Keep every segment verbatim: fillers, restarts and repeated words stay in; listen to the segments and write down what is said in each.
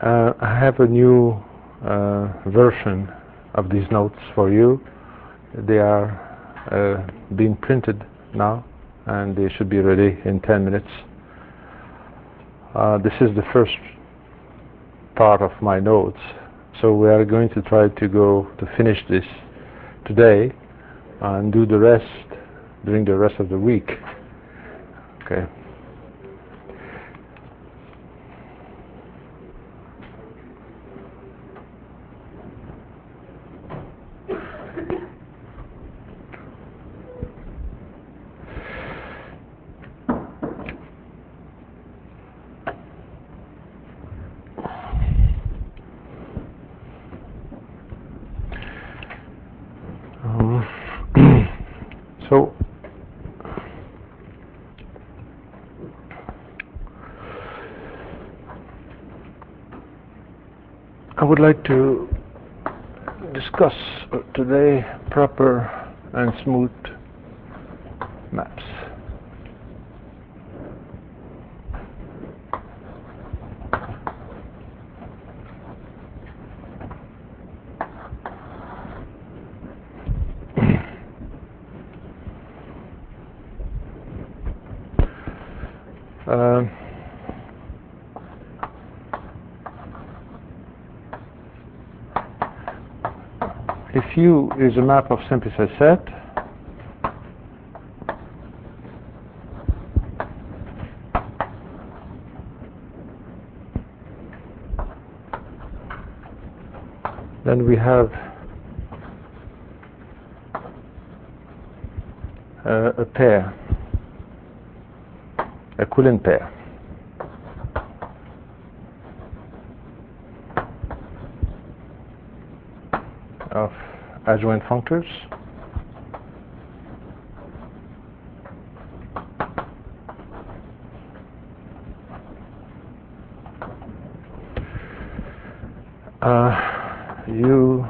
Uh, I have a new uh, version of these notes for you. They are uh, being printed now, and they should be ready in ten minutes. Uh, this is the first part of my notes, so we are going to try to go to finish this today and do the rest during the rest of the week. Okay. Um, so I would like to discuss today proper and smooth maps. Uh, if U is a map of simplified set, then we have uh, a pair, a Coulomb pair. Of adjoint functors uh, U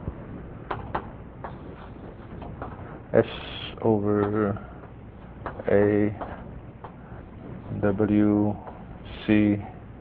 S over A W C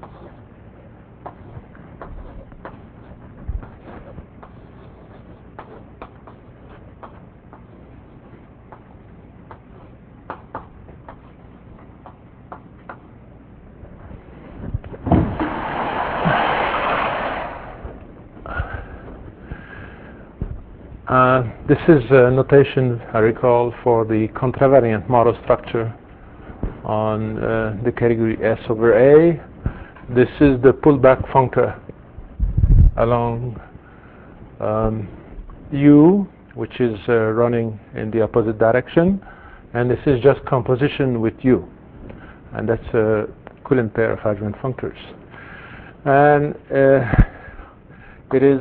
Uh, this is a notation I recall for the contravariant model structure on uh, the category S over A. This is the pullback functor along um, U, which is uh, running in the opposite direction, and this is just composition with U, and that's a Coulomb pair of adjoint functors. And uh, it is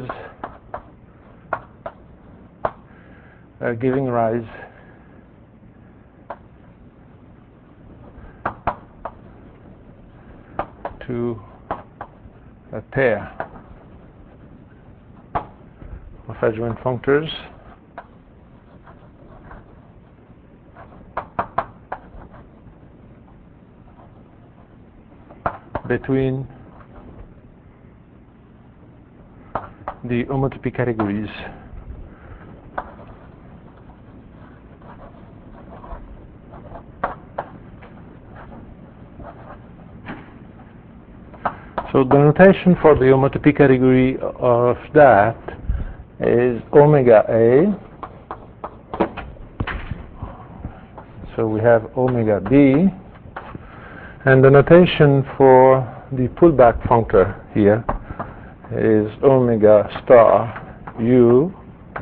Uh, giving rise to a pair of adjoint functors between the homotopy categories So the notation for the homotopy category of that is omega A. So we have omega B. And the notation for the pullback functor here is omega star U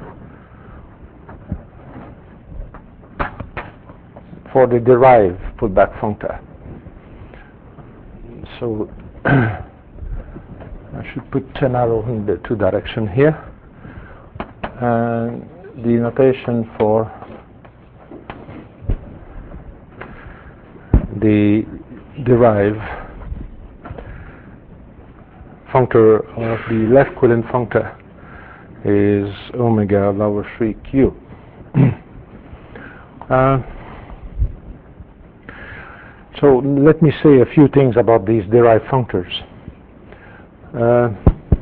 for the derived pullback functor. So I should put ten arrow in the two direction here, and the notation for the derived functor of the left Coulomb functor is omega lower three Q. uh, so let me say a few things about these derived functors. Uh,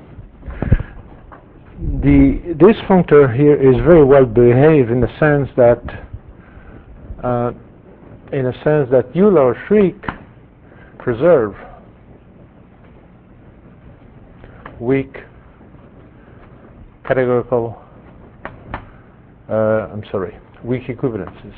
the this functor here is very well behaved in the sense that uh, in a sense that Euler Schrick preserve weak categorical uh, I'm sorry weak equivalences.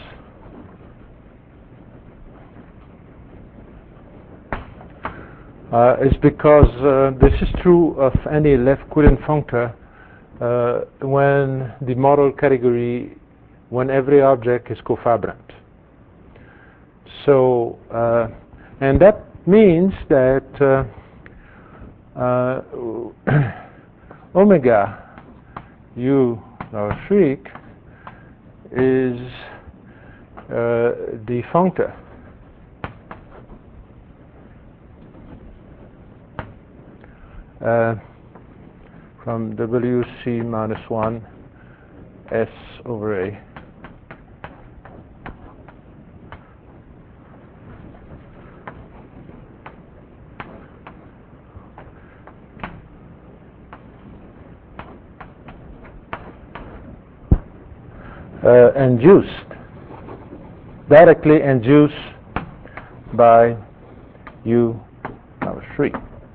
Uh, it's because uh, this is true of any Lev-Quillen functor uh, when the model category, when every object is cofabrant. So, uh, and that means that uh, uh, omega u or Schrick is uh, the functor Uh, from W C minus one S over A. Uh, induced, directly induced by U over three.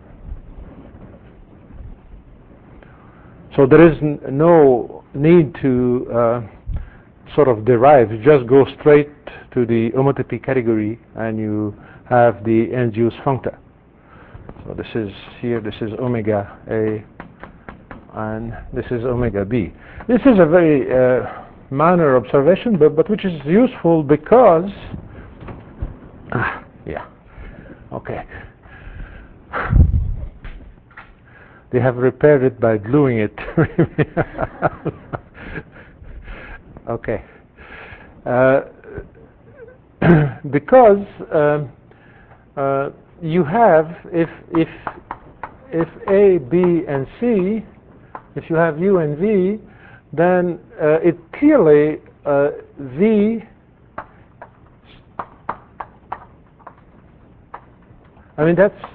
So there is n no need to uh, sort of derive. You just go straight to the homotopy category and you have the induced functor. So this is here, this is omega A, and this is omega B. This is a very uh, minor observation, but, but which is useful because, ah, yeah, okay. They have repaired it by gluing it. Okay. Uh, because um, uh, you have, if if if A, B, and C, if you have U and V, then uh, it clearly uh, V. I mean that's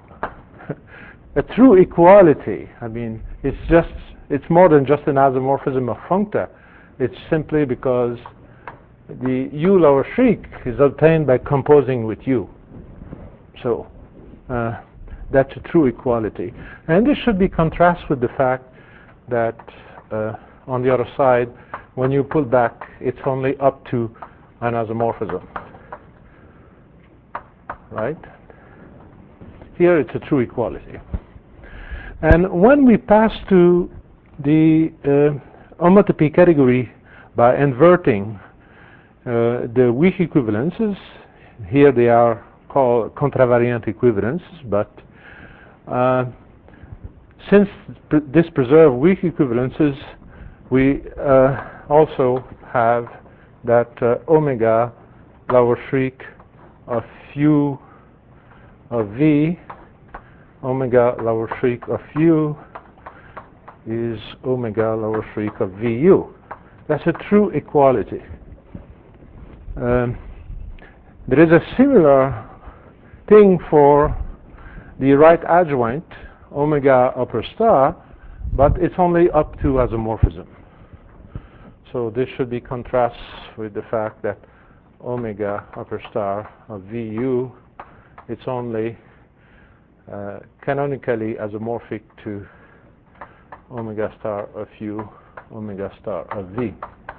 a true equality. I mean, it's just, it's more than just an isomorphism of functor. It's simply because the U lower Schrick is obtained by composing with U. So uh, that's a true equality. And this should be contrasted with the fact that uh, on the other side, when you pull back, it's only up to an isomorphism. Right? Here it's a true equality. And when we pass to the uh, homotopy category by inverting uh, the weak equivalences, here they are called contravariant equivalences, but uh, since pr this preserve weak equivalences, we uh, also have that uh, omega lower Schrick of U of V, omega lower Schrick of U is omega lower Schrick of V U. That's a true equality. Um, there is a similar thing for the right adjoint, omega upper star, but it's only up to isomorphism. So this should be contrast with the fact that omega upper star of V U, it's only uh, canonically isomorphic to omega star of U, omega star of V.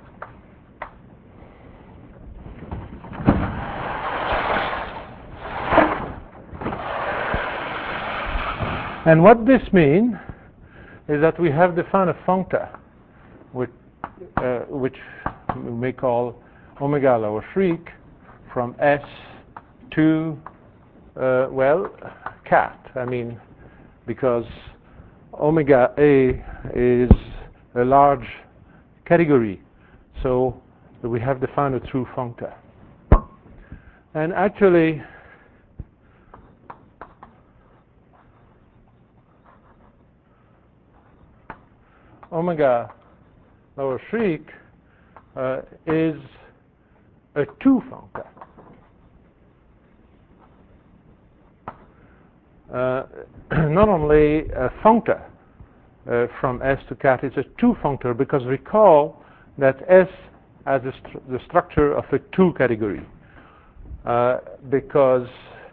And what this means is that we have defined a functor which, uh, which we may call omega lower Schrick from S to, uh, well, cat. I mean, because omega A is a large category, so we have defined a true functor. And actually, omega lower Schrick uh, is a two functor. uh, not only a functor uh, from S to cat, it's a two functor, because recall that S has the, stru the structure of a two category, uh, because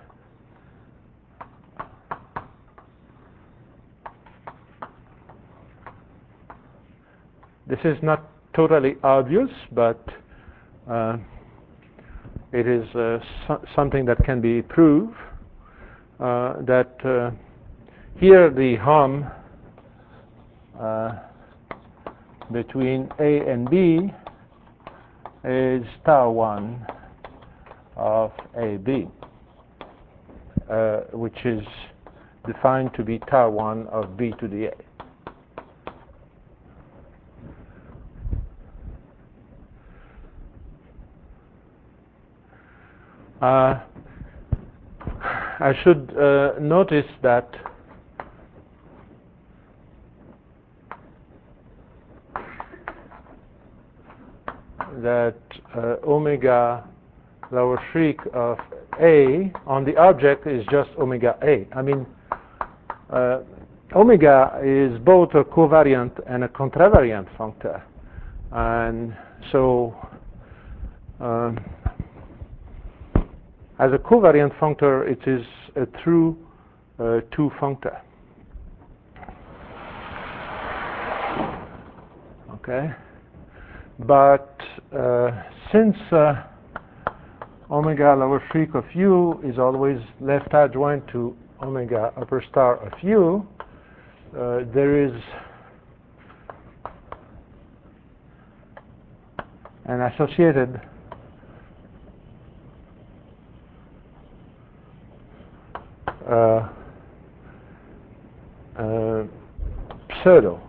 this is not totally obvious, but uh, it is uh, so something that can be proved, uh, that uh, here the hom uh, between A and B is tau one of A B, uh, which is defined to be tau one of B to the A. Uh, I should uh, notice that that uh, omega lower shriek of A on the object is just omega A. I mean, uh, omega is both a covariant and a contravariant functor, and so um, as a covariant functor, it is a true uh, two functor. Okay, but uh, since uh, omega lower shriek of u is always left adjoint to omega upper star of u, uh, there is an associated Uh, uh, pseudo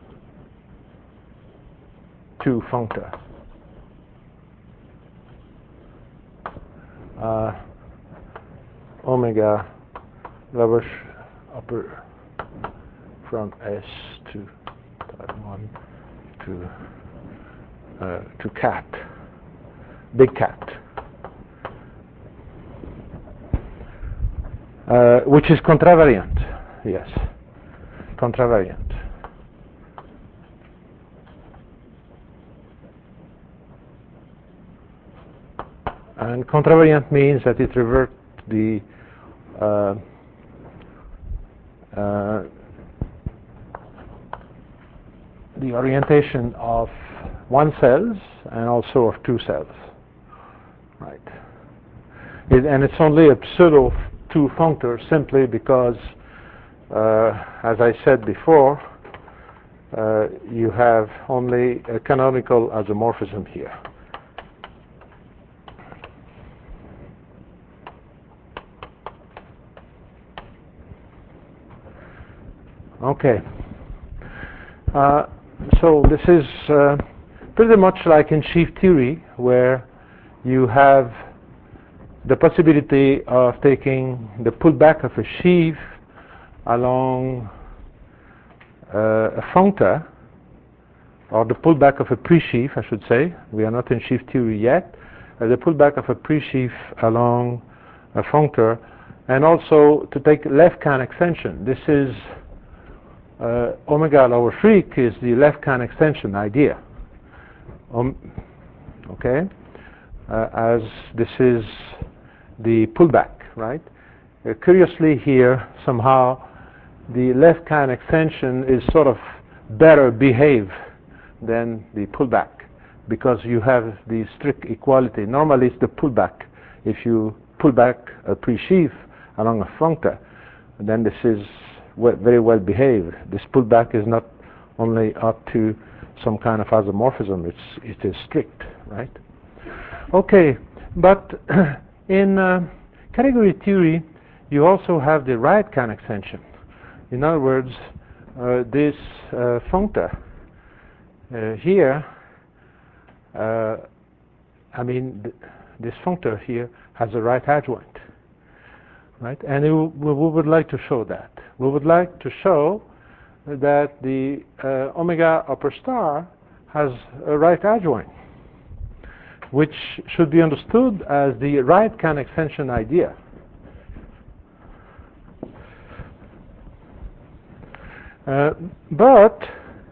two functor, uh, omega lower upper from S to one to uh, to cat, big cat. Uh, which is contravariant, yes, contravariant. And contravariant means that it reverts the uh, uh, the orientation of one cells and also of two cells, right? It, and it's only a pseudo two functor simply because, uh, as I said before, uh, you have only a canonical isomorphism here. Okay. Uh, so this is uh, pretty much like in sheaf theory, where you have the possibility of taking the pullback of a sheaf along uh, a functor, or the pullback of a pre-sheaf, I should say. We are not in sheaf theory yet. Uh, the pullback of a pre-sheaf along a functor, and also to take left-Kahn extension. This is uh, omega lower shriek is the left-Kahn extension idea. Um, okay, uh, as this is the pullback, right? Uh, curiously here, somehow, the left-Kahn extension is sort of better behaved than the pullback, because you have the strict equality. Normally it's the pullback. If you pull back a pre-sheaf along a functor, then this is well, very well behaved. This pullback is not only up to some kind of isomorphism, it's, it is strict, right? Okay, but in uh, category theory, you also have the right-Kahn extension. In other words, uh, this uh, functor uh, here, uh, I mean, th this functor here has a right adjoint, right? And it, we would like to show that. We would like to show that the uh, omega upper star has a right adjoint, which should be understood as the right-Kahn extension idea. Uh, but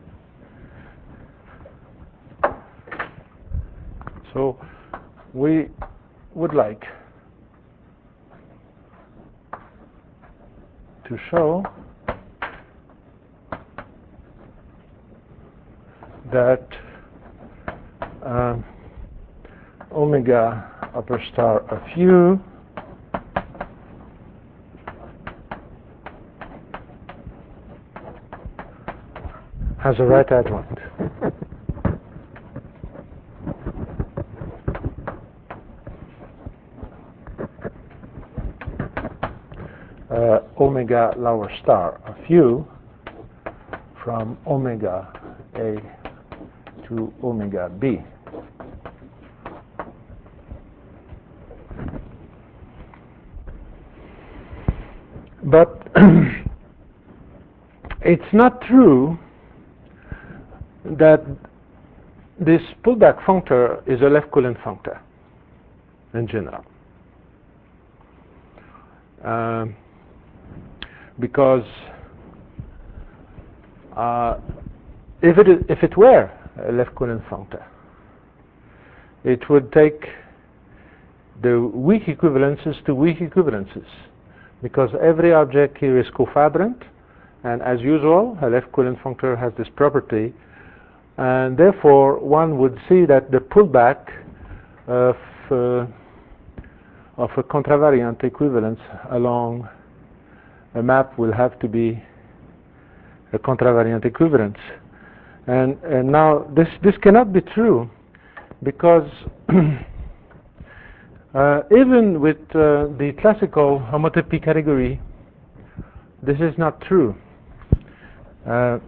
so we would like to show that um, omega upper star of u has a right adjoint. Uh, omega lower star of u from omega A to omega B. But it's not true that this pullback functor is a left Coulomb functor in general. Um, because uh, if it is, if it were a left Coulomb functor, it would take the weak equivalences to weak equivalences, because every object here is cofabrant, and as usual, a left Coulomb functor has this property, and therefore one would see that the pullback of uh, of a contravariant equivalence along a map will have to be a contravariant equivalence. And, and now this, this cannot be true, because uh, even with uh, the classical homotopy category, this is not true. Uh,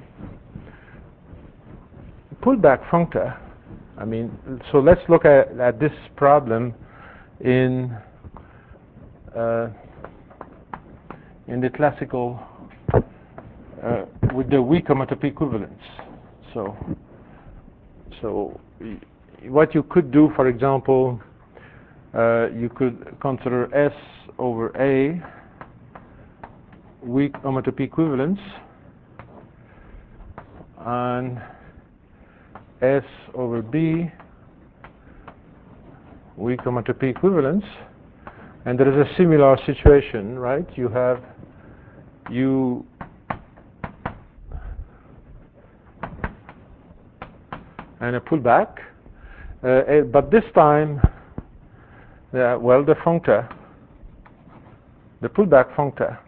pullback functor, I mean, so let's look at, at this problem in uh, in the classical uh, with the weak homotopy equivalence. So, so what you could do, for example, uh, you could consider S over A weak homotopy equivalence and S over B weak homotopy equivalence, and there is a similar situation, right? You have U and a pullback, uh, but this time, uh, well, the functor, the pullback functor,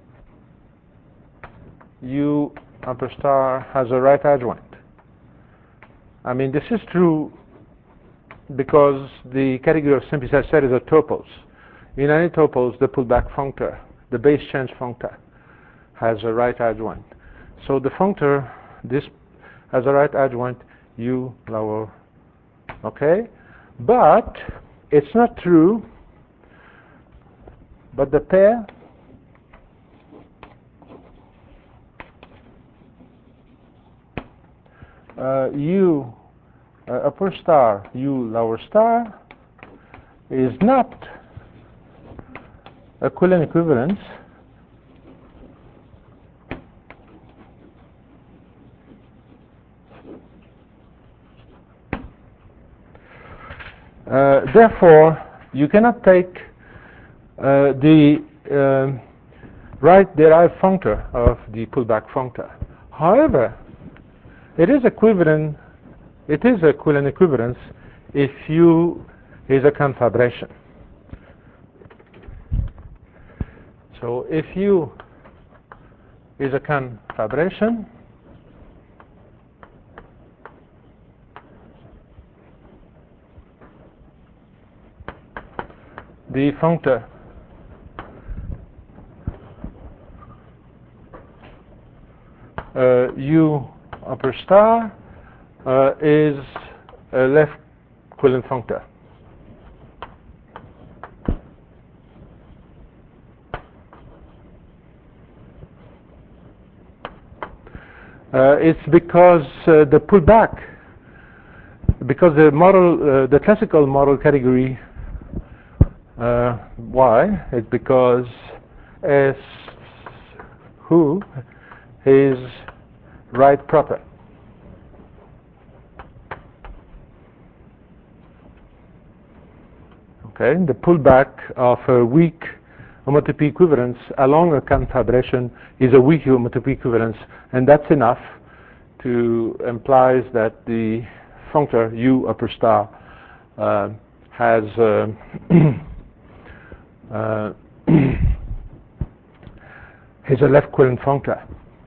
U upper star has a right adjoint. I mean, this is true because the category of simplified series are tuples. In any tuples, the pullback functor, the base change functor, has a right adjoint. So the functor, this has a right adjoint, U lower, okay? But it's not true, but the pair uh, U uh, upper star, U lower star is not a Coulomb equivalence Uh, therefore, you cannot take uh, the uh, right derived functor of the pullback functor. However, it is equivalent. It is a Coulomb equivalence if U is a confabration. So if U is a confabration, the functor uh, U upper star uh, is a left Coulomb functor. Uh, it's because uh, the pullback, because the model, uh, the classical model category, uh, why? It's because S who is right proper. Okay, the pullback of a weak homotopy equivalence along a Kant vibration is a weak homotopy equivalence, and that's enough to implies that the functor U upper star uh, has uh, uh, is a left equivalent functor.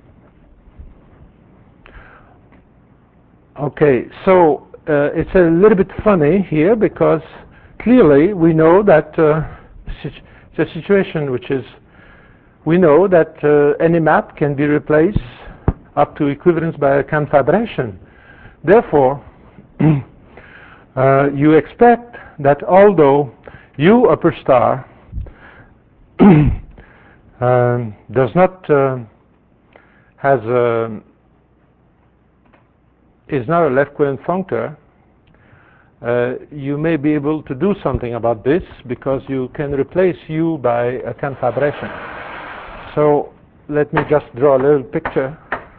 Okay, so uh, it's a little bit funny here because clearly we know that uh, it's a situation which is, we know that uh, any map can be replaced up to equivalence by a Kant vibration. Therefore, uh, you expect that although U upper star um, does not uh, has a, is not a left equivalent functor, uh, you may be able to do something about this because you can replace U by a Kant vibration. So let me just draw a little picture.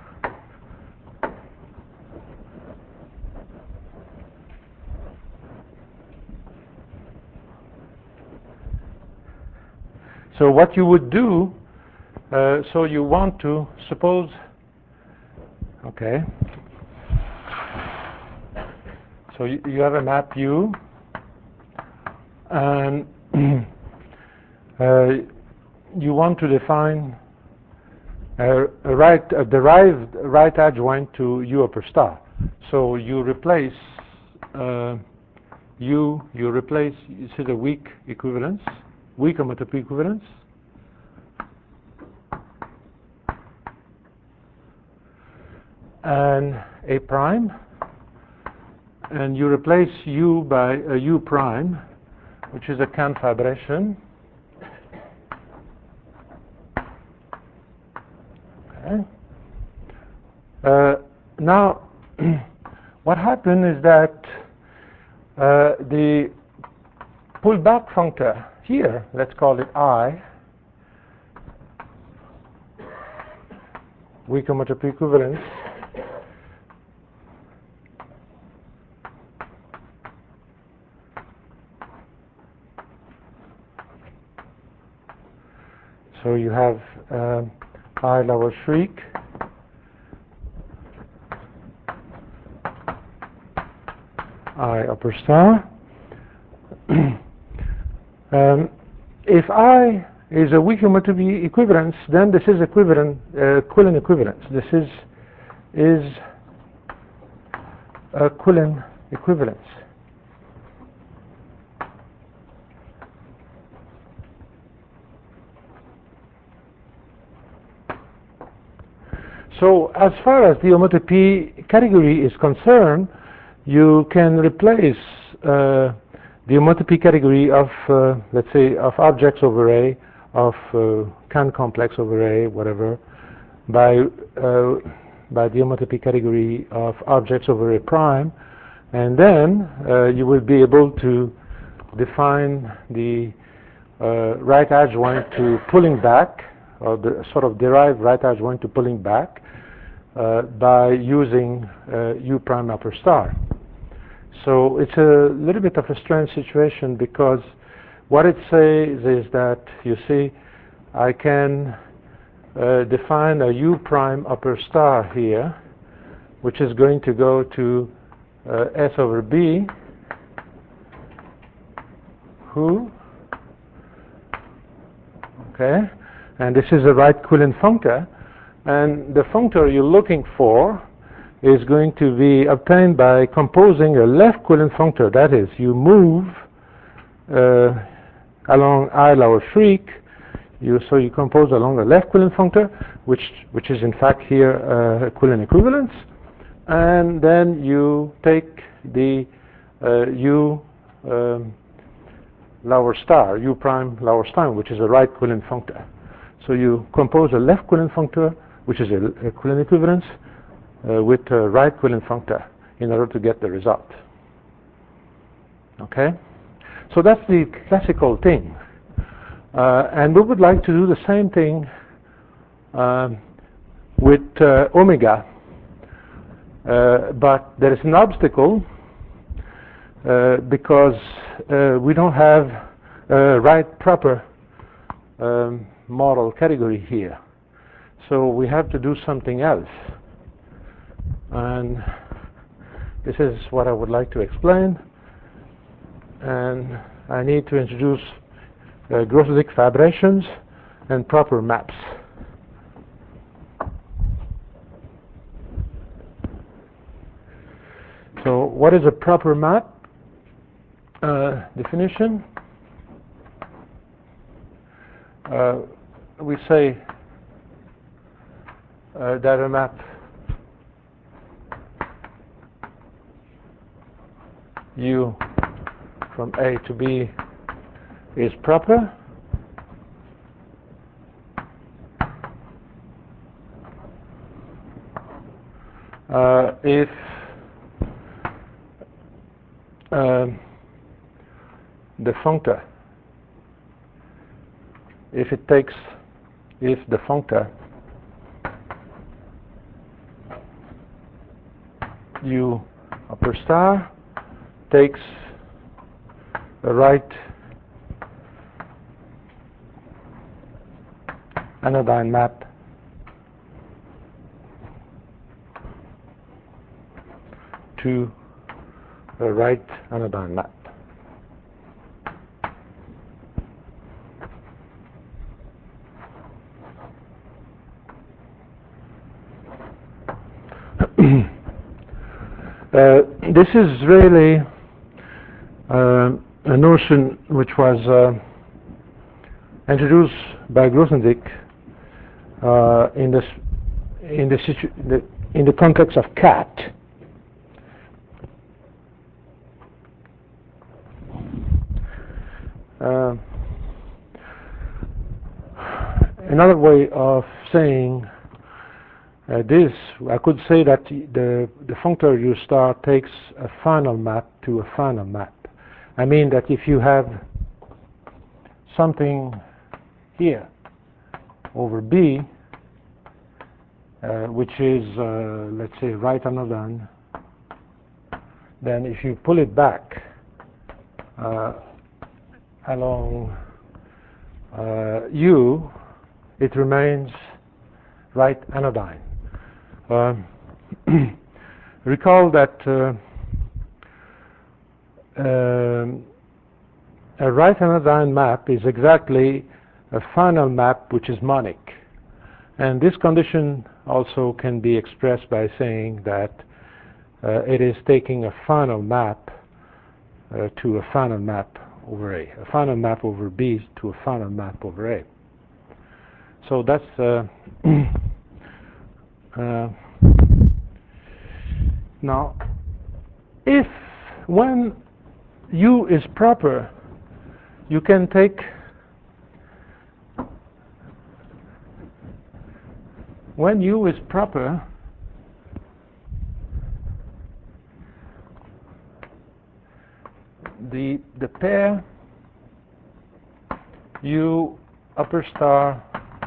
So what you would do, uh, so you want to suppose, okay, so you, you have a map U, and uh, you want to define a, a right, a derived right adjoint to U upper star. So you replace uh, U, you replace, you see the weak equivalence, weak homotopy equivalence, and A prime, and you replace U by a U prime, which is a Kant vibration. Okay. Uh, now, what happened is that uh, the pullback functor here, let's call it I, weak homotopy equivalence, so you have uh, I lower shriek, I upper star. um, if I is a weak homotopy equivalence, then this is equivalent, uh, Quillen equivalence. This is is a Quillen equivalence. So as far as the homotopy category is concerned, you can replace uh, the homotopy category of, uh, let's say, of objects over A, of uh, Kant complex over A, whatever, by uh, by the homotopy category of objects over A prime, and then uh, you will be able to define the uh, right adjoint to pulling back, or the sort of derived right adjoint to pulling back uh, by using uh, U prime upper star. So it's a little bit of a strange situation because what it says is that, you see, I can uh, define a U prime upper star here, which is going to go to uh, S over B, who, okay, and this is a right Quillen functor, and the functor you're looking for is going to be obtained by composing a left Quillen functor. That is, you move uh, along I lower shriek, you, so you compose along a left Quillen functor, which which is in fact here uh, a Quillen equivalence, and then you take the uh, U um, lower star, U prime lower star, which is a right Quillen functor. So you compose a left Quillen functor, which is a, a Quillen equivalence, Uh, with a right Quillen functor in order to get the result. Okay? So that's the classical thing. Uh, and we would like to do the same thing um, with uh, omega, uh, but there is an obstacle uh, because uh, we don't have a right proper um, model category here. So we have to do something else. And this is what I would like to explain. And I need to introduce uh, Grothendieck fibrations and proper maps. So what is a proper map? Uh, definition. Uh, we say uh, that a map U from A to B is proper uh, if um, the functor, if it takes, if the functor U upper star takes a right anodyne map to a right anodyne map. uh, this is really uh, a notion which was uh, introduced by Grothendieck uh, in this in the, situ the in the context of cat. Uh, another way of saying uh, this, I could say that the the functor U star takes a final map to a final map. I mean that if you have something here over B, uh, which is, uh, let's say, right anodyne, then if you pull it back uh, along uh, U, it remains right anodyne. Uh, recall that uh, um, a right anodyne map is exactly a final map which is monic. And this condition also can be expressed by saying that uh, it is taking a final map uh, to a final map over A, a final map over B to a final map over A. So that's uh, uh, now if when U is proper, you can take when U is proper, the the pair U upper star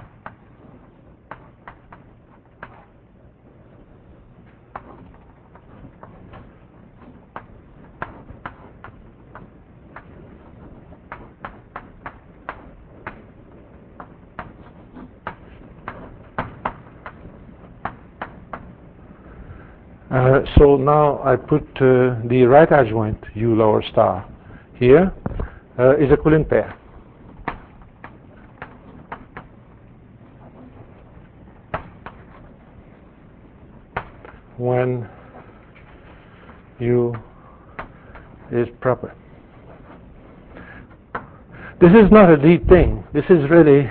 Uh, so now I put uh, the right adjoint U lower star here uh, is a Coulomb pair. When U is proper. This is not a deep thing. This is really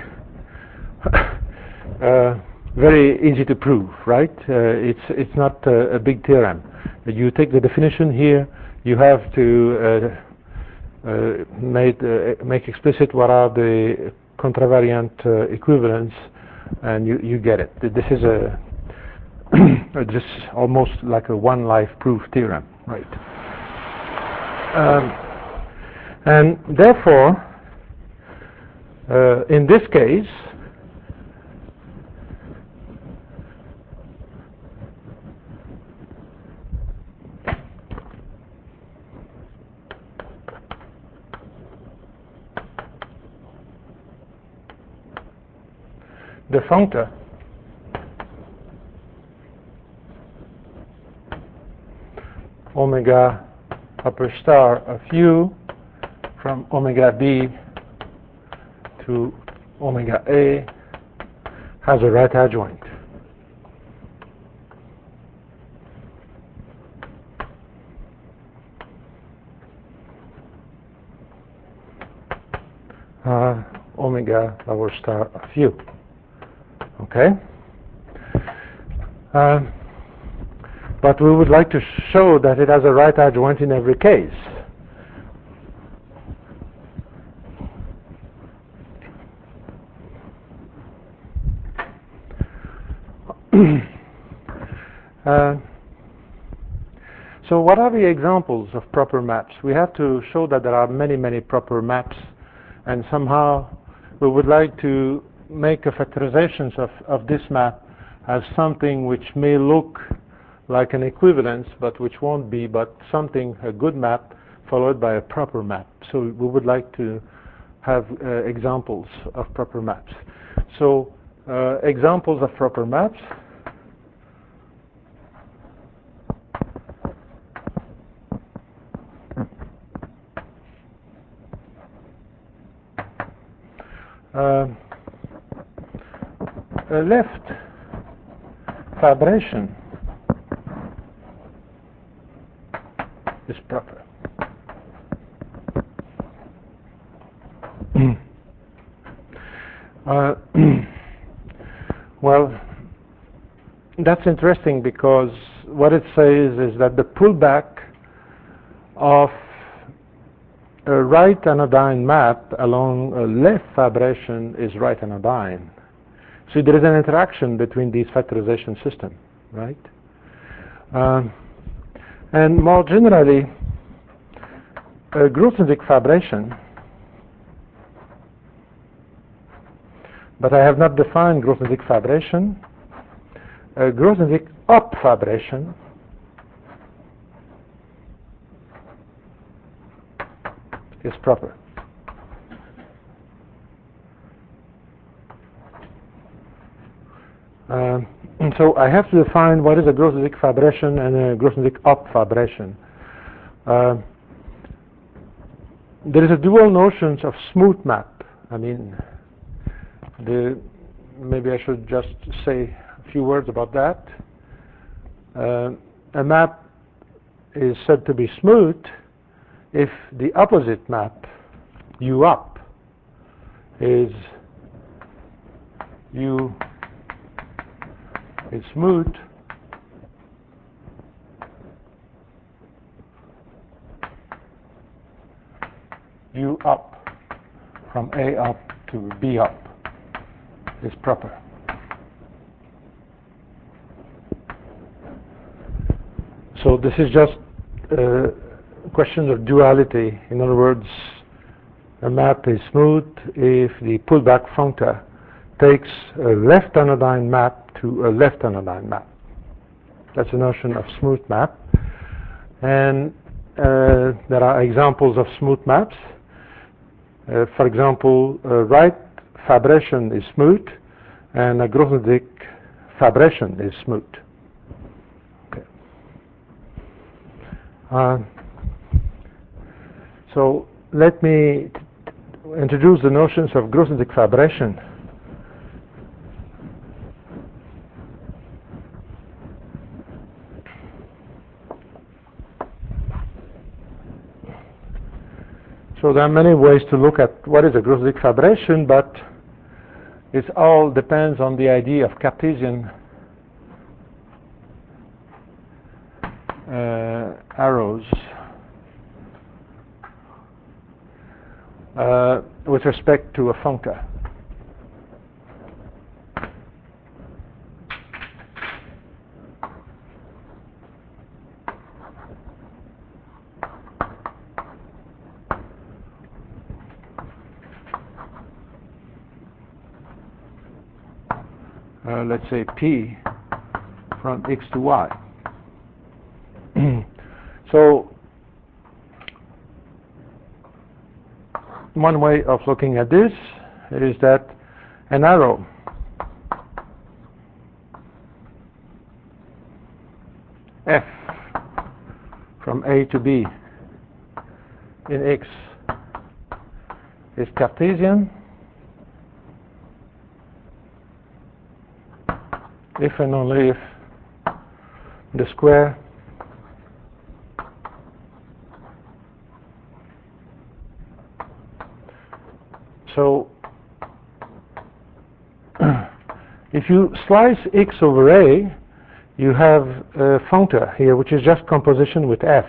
uh, very easy to prove, right? Uh, it's it's not uh, a big theorem. You take the definition here. You have to uh, uh, make uh, make explicit what are the contravariant uh, equivalents, and you you get it. This is a just almost like a one life proof theorem, right? Um, and therefore, uh, in this case, the functor omega upper star of u from omega b to omega a has a right adjoint. Uh, omega lower star of u. Okay? Uh, but we would like to show that it has a right adjoint in every case. uh, so what are the examples of proper maps? We have to show that there are many, many proper maps, and somehow we would like to make a factorization of, of this map as something which may look like an equivalence, but which won't be, but something, a good map, followed by a proper map. So we would like to have uh, examples of proper maps. So uh, examples of proper maps. Uh, a left fibration is proper. uh, well, that's interesting because what it says is that the pullback of a right anodyne map along a left fibration is right anodyne. So there is an interaction between these factorization systems, right? Um, and more generally, a Grothendieck fibration, but I have not defined Grothendieck fibration. A Grothendieck up fibration is proper. Um, and so I have to define what is a Grothendieck fibration and a Grothendieck up fibration. Uh, there is a dual notion of smooth map. I mean, the, maybe I should just say a few words about that. Uh, a map is said to be smooth if the opposite map, U up, is U is smooth U up from A up to B up is proper. So this is just a question of duality. In other words, a map is smooth if the pullback functor takes a left anodyne map to a left anodyne map. That's a notion of smooth map. And uh, there are examples of smooth maps. Uh, for example, a right fibration is smooth and a Grothendieck fibration is smooth. Okay. Uh, so let me introduce the notions of Grothendieck fibration. So there are many ways to look at what is a Grothendieck fibration, but it all depends on the idea of Cartesian uh, arrows uh, with respect to a functor. Uh, let's say P from X to Y. So one way of looking at this is that an arrow f from A to B in X is Cartesian if and only if the square so if you slice X over A, you have a functor here which is just composition with F.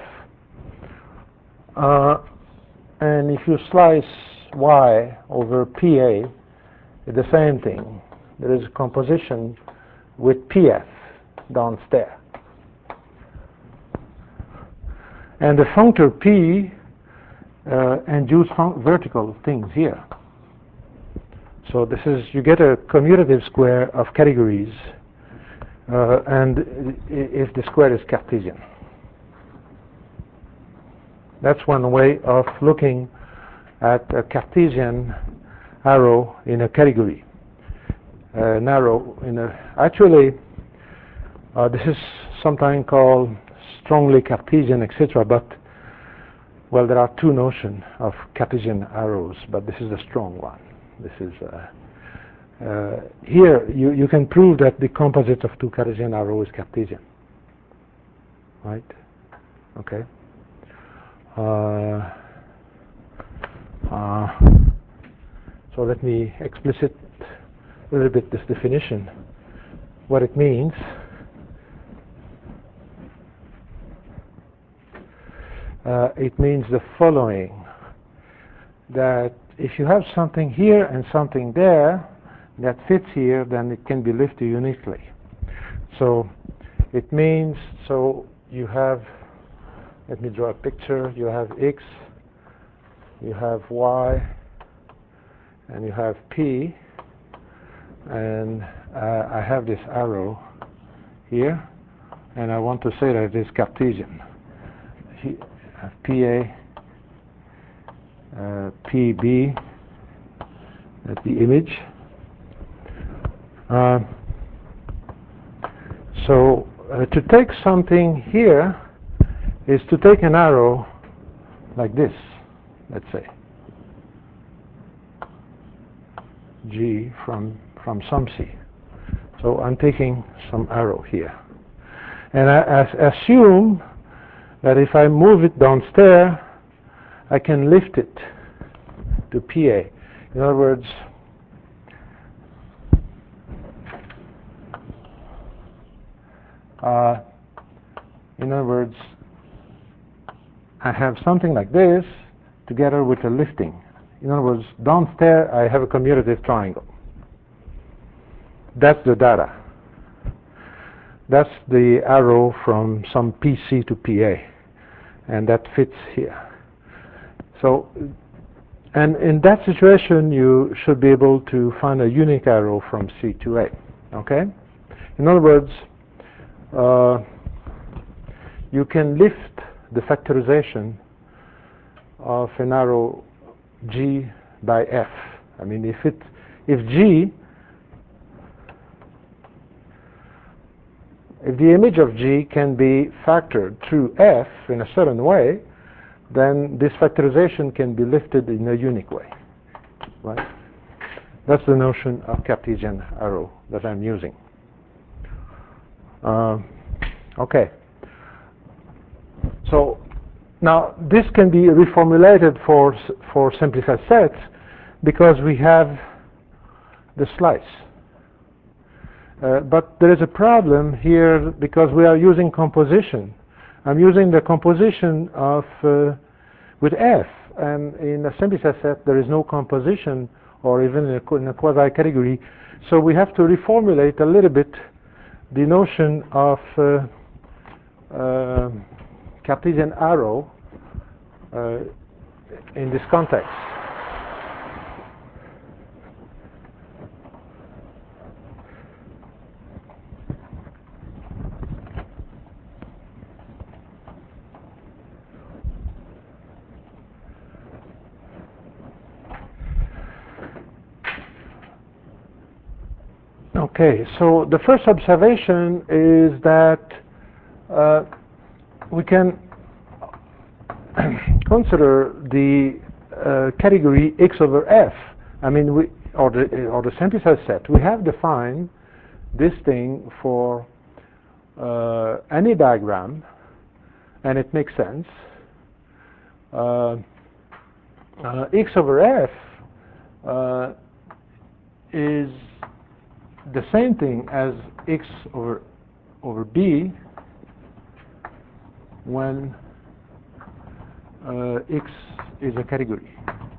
Uh, and if you slice Y over P A, it's the same thing. There is a composition with P F downstairs. And the functor P uh, induces vertical things here. So this is, you get a commutative square of categories, uh, and if the square is Cartesian. That's one way of looking at a Cartesian arrow in a category. Uh, an arrow in a, actually, uh, this is sometimes called strongly Cartesian, et cetera. But well, there are two notions of Cartesian arrows, but this is the strong one. This is uh, uh, here you you can prove that the composite of two Cartesian arrows is Cartesian, right? Okay. Uh, uh, so let me explicit a little bit this definition, what it means. Uh, it means the following, that if you have something here and something there that fits here, then it can be lifted uniquely. So it means, so you have, let me draw a picture, you have X, you have Y, and you have P, and uh, I have this arrow here, and I want to say that it is Cartesian. He, uh, P A, uh, P B, that's the image. Uh, so uh, to take something here is to take an arrow like this, let's say, G from from some C. So I'm taking some arrow here, and I, I assume that if I move it downstairs, I can lift it to P A. In other words, uh, in other words, I have something like this together with a lifting. In other words, downstairs I have a commutative triangle. That's the data. That's the arrow from some P C to P A, and that fits here. So, and in that situation, you should be able to find a unique arrow from C to A. Okay? In other words, uh, you can lift the factorization of an arrow G by F. I mean, if it, if G, if the image of G can be factored through F in a certain way, then this factorization can be lifted in a unique way, right? That's the notion of Cartesian arrow that I'm using. Uh, okay. So now this can be reformulated for for simplified sets because we have the slice. Uh, but there is a problem here because we are using composition. I'm using the composition of uh, with F, and in a simplified set there is no composition, or even in a, in a quasi-category. So we have to reformulate a little bit the notion of uh, uh, Cartesian arrow uh, in this context. Okay, so the first observation is that uh, we can consider the uh, category X over F. I mean, we, or the, or the simplified set. We have defined this thing for uh, any diagram, and it makes sense. Uh, uh, X over F uh, is the same thing as X over over B when uh, X is a category.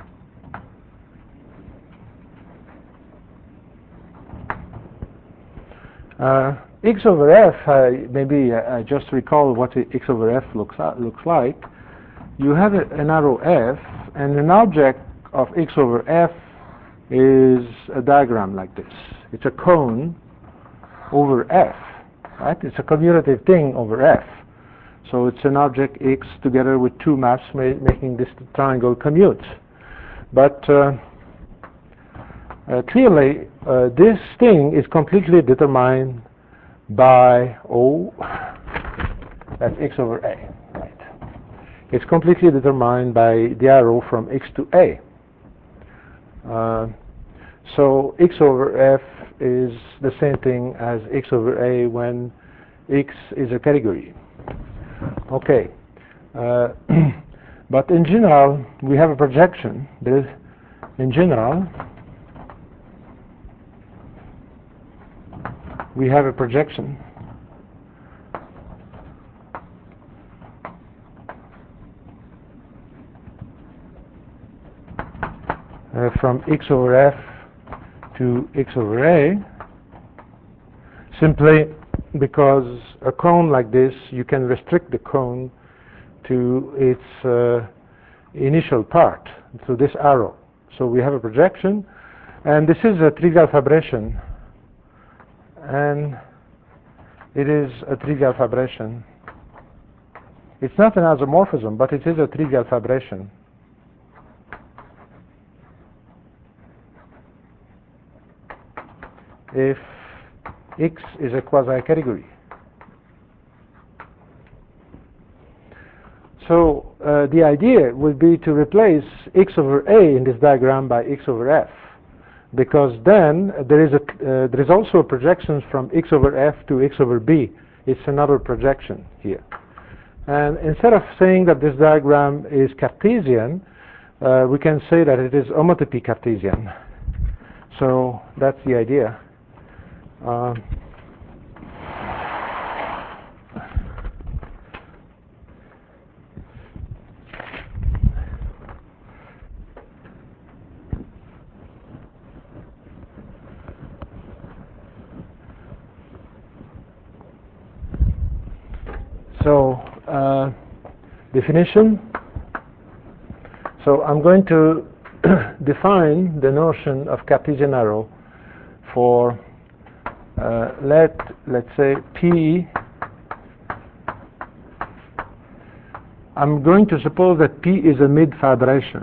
Uh, X over F, uh, maybe I just recall what X over F looks, uh, looks like. You have a, an arrow F, and an object of X over F is a diagram like this. It's a cone over F, right? It's a commutative thing over F. So it's an object X together with two maps ma making this triangle commute. But uh, uh, clearly, uh, this thing is completely determined by O, that's X over A, right? It's completely determined by the arrow from X to A. Uh, so X over F is the same thing as X over A when X is a category. Okay, uh, but in general, we have a projection. There is, in general, we have a projection uh, from X over F to X over A, simply because a cone like this, you can restrict the cone to its uh, initial part, so this arrow. So we have a projection, and this is a trivial fibration, and it is a trivial fibration. It's not an isomorphism, but it is a trivial fibration. If X is a quasi-category. So uh, the idea would be to replace X over A in this diagram by X over F, because then there is a uh, there is also a projection from X over F to X over B. It's another projection here. And instead of saying that this diagram is Cartesian, uh, we can say that it is homotopy Cartesian. So that's the idea. Uh, so uh, definition. So I'm going to define the notion of Cartesian arrow for uh, let let's say P. I'm going to suppose that P is a mid-fibration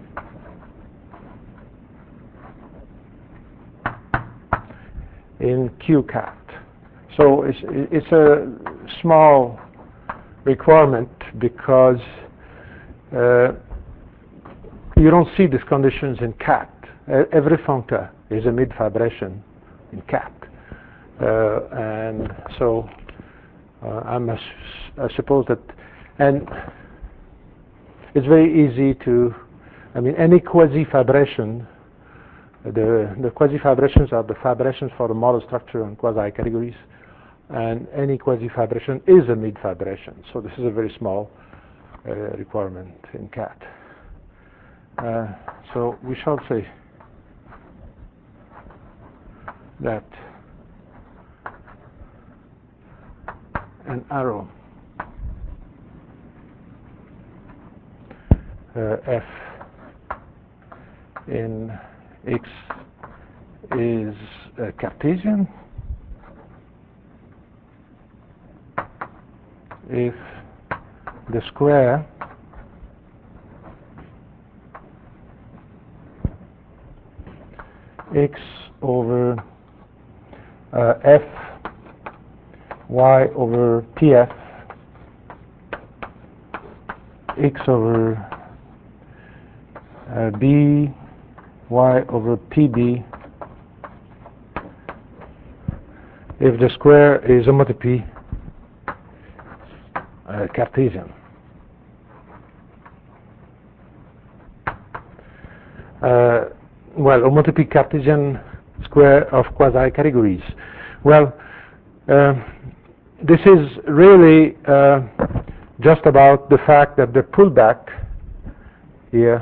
in Q cat. So it's it's a small requirement because uh, you don't see these conditions in cat. Every functor is a mid-fibration in cat. Uh, and so uh, I'm a, I suppose that, and it's very easy to, I mean, any quasi-fibration, the, the quasi-fibrations are the fibrations for the model structure and quasi-categories, and any quasi-fibration is a mid-fibration. So this is a very small uh, requirement in cat. Uh, so we shall say that an arrow uh, F in X is uh, Cartesian if the square X over uh, F y over P F x over uh, b y over pb if the square is homotopy uh, Cartesian. Uh, well, homotopy Cartesian square of quasi-categories. Well, uh, this is really uh, just about the fact that the pullback here,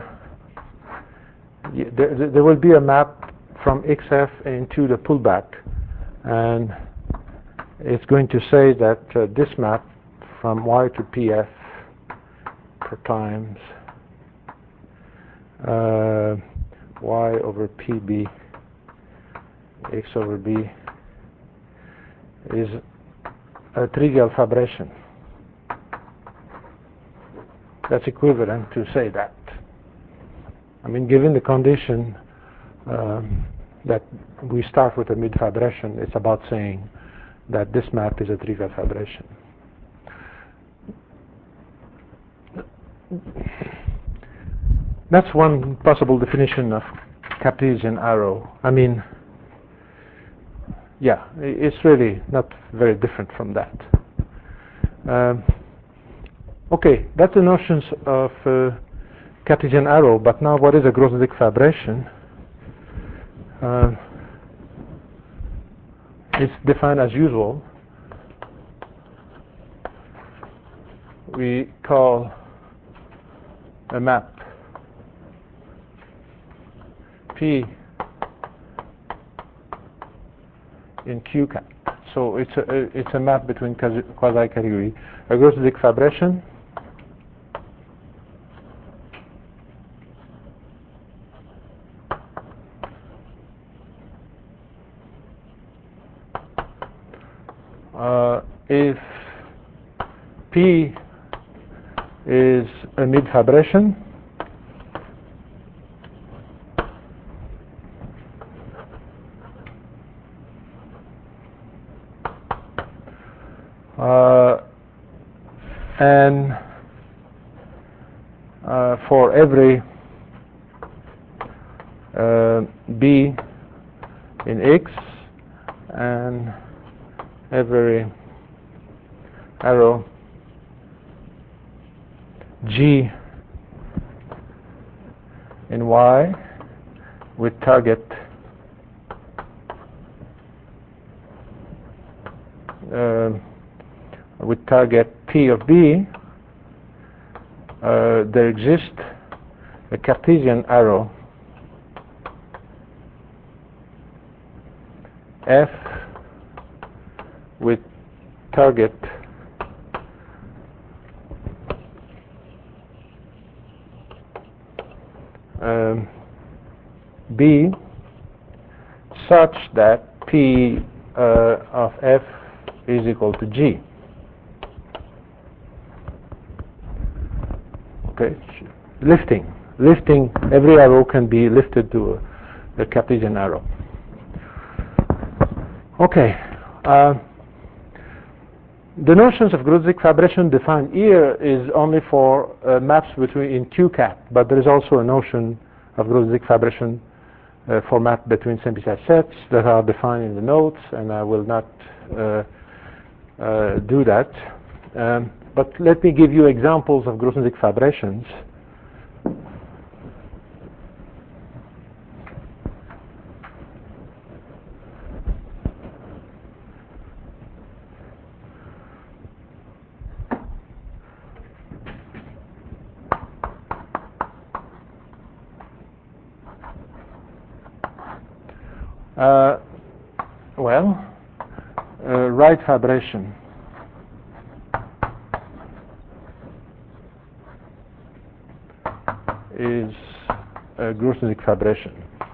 there, there will be a map from X F into the pullback, and it's going to say that uh, this map from Y to P F per times uh, Y over P B X over B is a trivial fabration. That's equivalent to say that. I mean, given the condition um, that we start with a mid-fabration, it's about saying that this map is a trivial fabration. That's one possible definition of Cartesian arrow. I mean, yeah, it's really not very different from that. Um, okay, that's the notions of uh, Cartesian arrow, but now what is a Grothendieck fabration? Uh, it's defined as usual. We call a map P in Q cap. So it's a, it's a map between quasi-category. A Grothendieck fabration uh, if P is a mid-fabration, uh, and uh, for every uh, B in X and every arrow G in Y with target uh, with target P of B, uh, there exists a Cartesian arrow F with target um, B such that P uh, of F is equal to G. Okay, lifting. Lifting, every arrow can be lifted to a, a Cartesian arrow. Okay. Uh, the notions of Grothendieck fabration defined here is only for uh, maps between in Q cap, but there is also a notion of Grothendieck fabration uh, for map between simplified sets that are defined in the notes, and I will not uh, uh, do that. Um, but let me give you examples of Grothendieck fabrations. Uh, well, uh, right fabration is a Grothendieck fabration.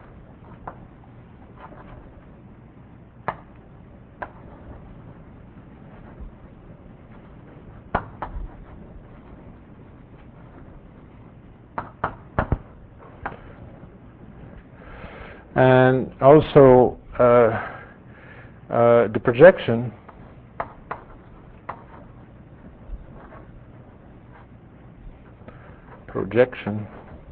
And also uh, uh, the projection projection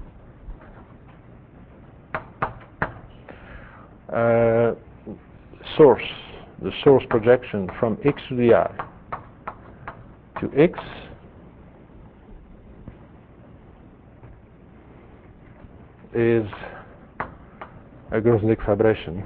uh, source, the source projection from X to the I to X is a Grothendieck vibration.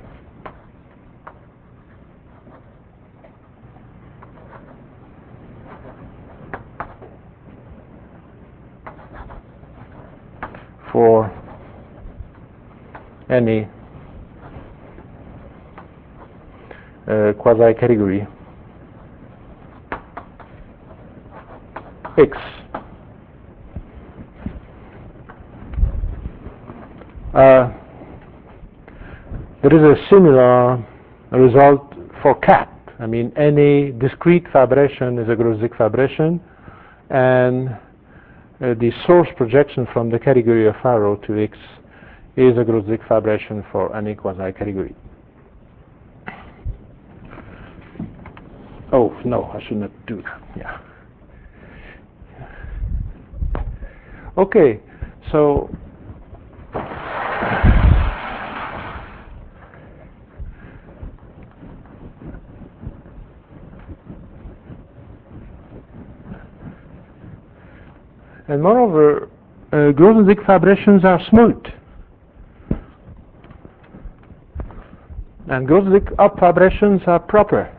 For any uh, quasi-category X. Uh, there is a similar result for cat. I mean, any discrete vibration is a Grothendieck vibration, and uh, the source projection from the category of arrow to X is a Grothendieck vibration for any quasi-category. Oh, no, I should not do that. Yeah. Okay, so and moreover, uh, Grothendieck vibrations are smooth, and Grothendieck up vibrations are proper.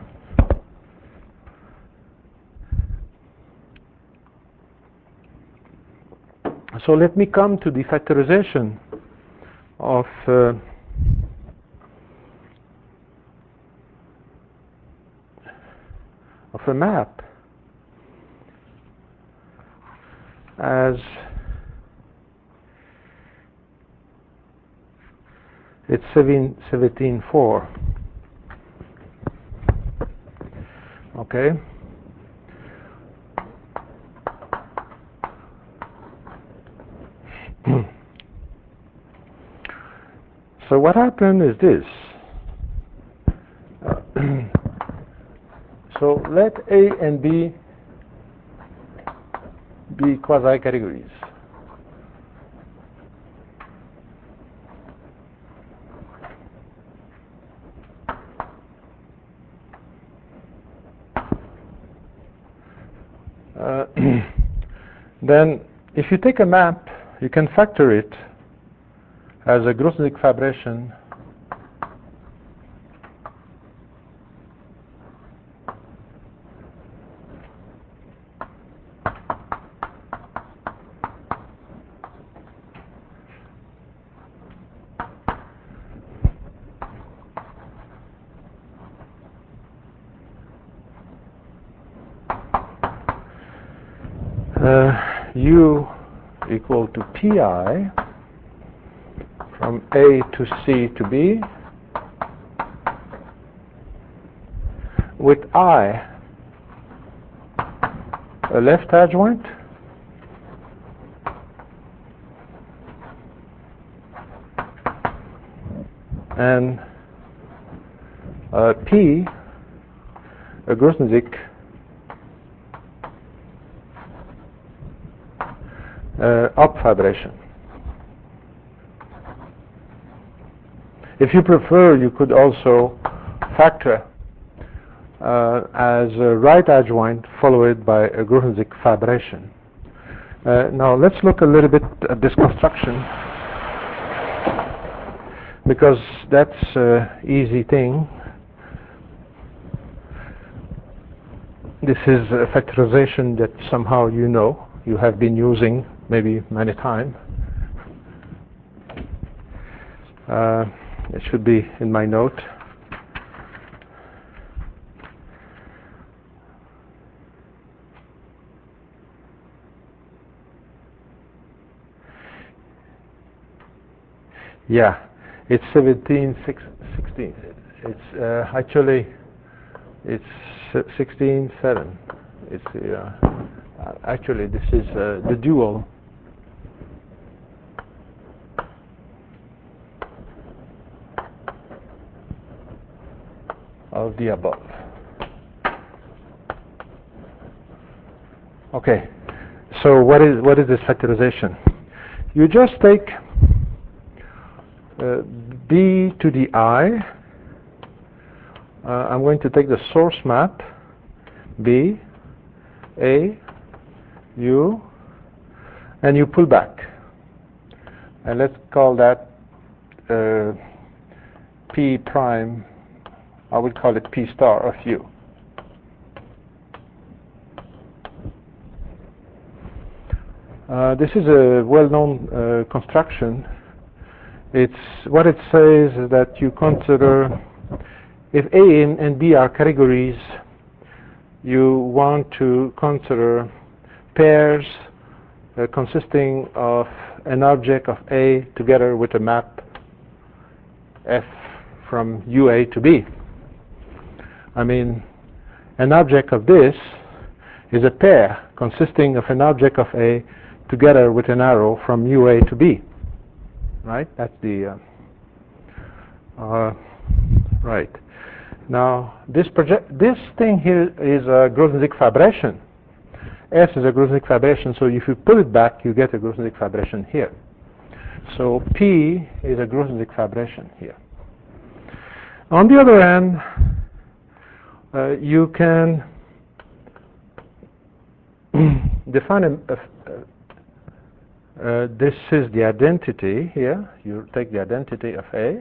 So let me come to the factorization of uh, of a map as it's seventeen four. Okay. So what happened is this. Uh, so let A and B be quasi-categories. Uh, then if you take a map, you can factor it as a Grothendieck vibration uh, U equal to Pi from A to C to B with I a left adjoint and uh, P a Grothendieck uh, up vibration. If you prefer, you could also factor uh, as a right adjoint followed by a Grothendieck vibration. Uh, now let's look a little bit at this construction, because that's an easy thing. This is a factorization that somehow you know, you have been using maybe many times. Uh, it should be in my note. Yeah, it's seventeen sixteen. It's uh, actually it's sixteen seven. It's uh, actually this is uh, the dual of the above. Okay, so what is what is this factorization? You just take uh, b to the I. Uh, I'm going to take the source map b, a, u, and you pull back. And let's call that uh, p prime. I would call it p star of u. Uh, this is a well-known uh, construction. It's what it says is that you consider if A and, and B are categories, you want to consider pairs uh, consisting of an object of A together with a map F from U A to B. I mean, an object of this is a pair consisting of an object of A together with an arrow from U A to B. Right? That's the uh, uh, right. Now this project, this thing here is a Grothendieck fibration. S is a Grothendieck fibration, so if you pull it back, you get a Grothendieck fibration here. So P is a Grothendieck fibration here. On the other hand, uh, you can define a, a, a Uh, this is the identity here. You take the identity of A.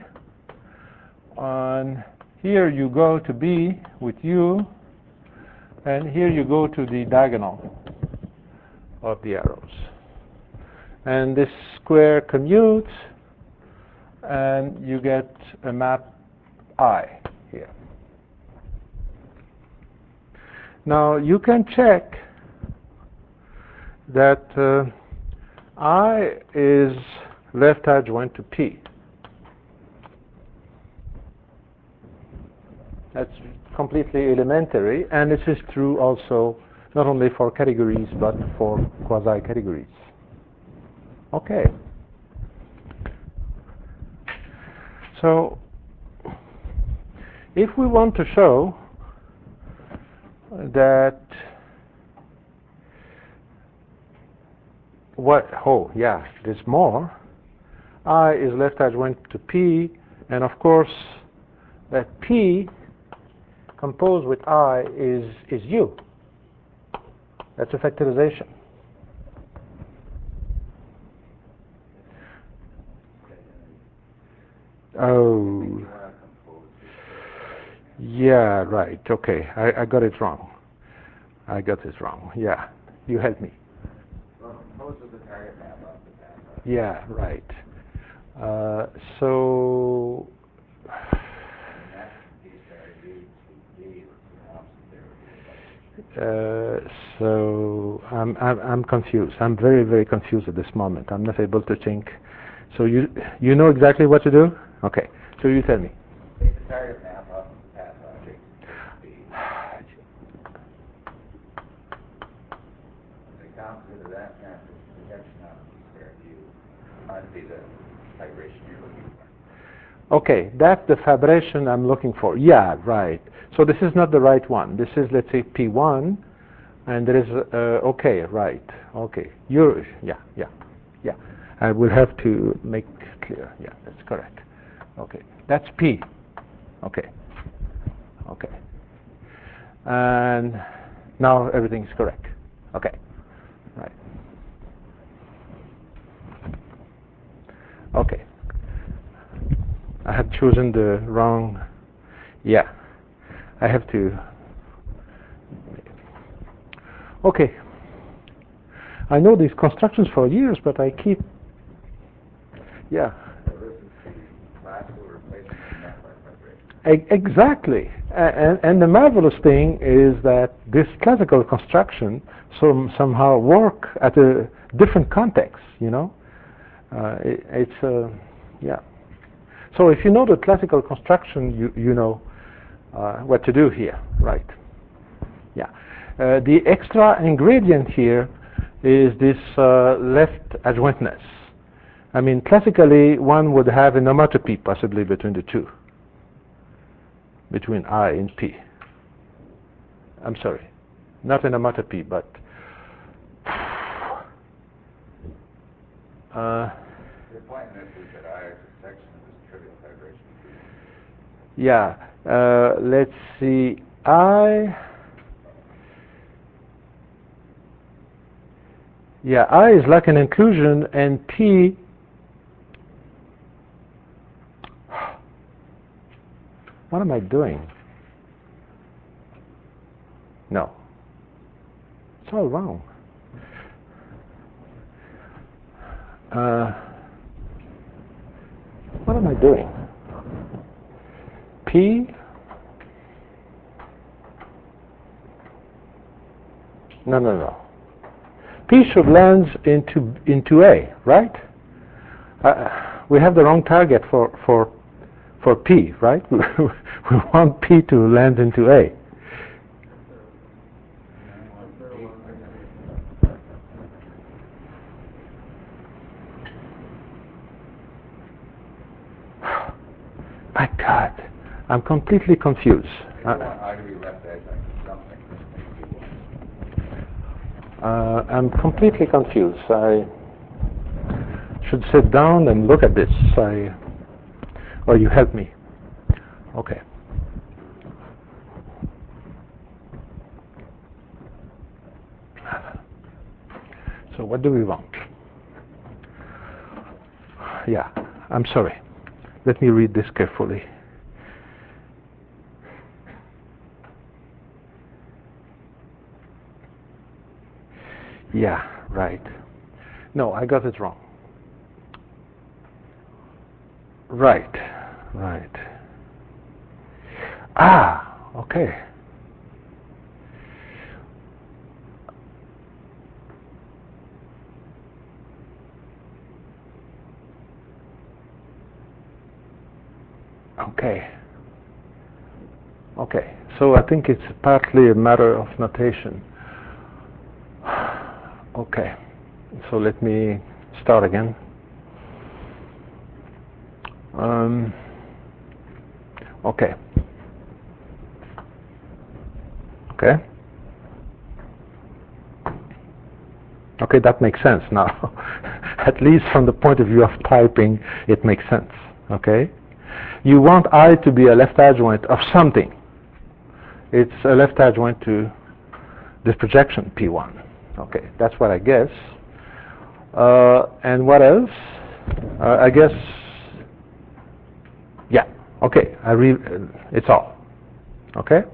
And here you go to B with U. And here you go to the diagonal of the arrows. And this square commutes. And you get a map I here. Now you can check that uh, I is left adjoint to P. That's completely elementary, and this is true also not only for categories but for quasi-categories. Okay. So if we want to show that what, oh yeah, there's more. I is left adjoint to P, and of course that P composed with I is, is U. That's a factorization. Oh, yeah, right, okay, I, I got it wrong. I got this wrong, yeah, you help me. Yeah, right. Uh, so, uh, so I'm, I'm I'm confused. I'm very very confused at this moment. I'm not able to think. So you you know exactly what to do? Okay. So you tell me. Take the target map off of the path object. The composite of that map is the projection on the square view. Might be the vibration you're looking for. Okay, that's the vibration I'm looking for. Yeah, right. So this is not the right one. This is, let's say, P one, and there is, uh, okay, right. Okay, you're, yeah, yeah, yeah. I will have to make clear. Yeah, that's correct. Okay, that's P. Okay, okay. And now everything is correct. Okay, right. Okay. I have chosen the wrong, yeah. I have to, okay. I know these constructions for years, but I keep, yeah. Exactly. And, and the marvelous thing is that this classical construction some, somehow work at a different context, you know. Uh, it, it's, uh, yeah. So if you know the classical construction, you, you know uh, what to do here, right? Yeah. Uh, the extra ingredient here is this uh, left adjointness. I mean, classically, one would have an homotopy possibly between the two, between I and P. I'm sorry, not an homotopy, but Uh, Your point in this is that I intersection is trivial vibration. yeah. Uh, let's see. I. Yeah, I is like an inclusion, and P. What am I doing? No. It's all wrong. Uh, what am I doing? P. No, no, no. P should land into into A, right? Uh, we have the wrong target for for for P, right? We want P to land into A. My God, I'm completely confused. If you want I to be left edge on something, Uh, I'm completely confused. I should sit down and look at this. I, or you help me. Okay. So what do we want? Yeah, I'm sorry. Let me read this carefully. Yeah, right. No, I got it wrong. Right, right. Ah, okay. Okay. Okay. So I think it's partly a matter of notation. Okay. So let me start again. Um, okay. Okay. Okay, that makes sense now. At least from the point of view of typing, it makes sense. Okay. You want I to be a left adjoint of something. It's a left adjoint to this projection P one. Okay, that's what I guess. Uh, and what else? Uh, I guess. Yeah. Okay. I read. Uh, it's all. Okay.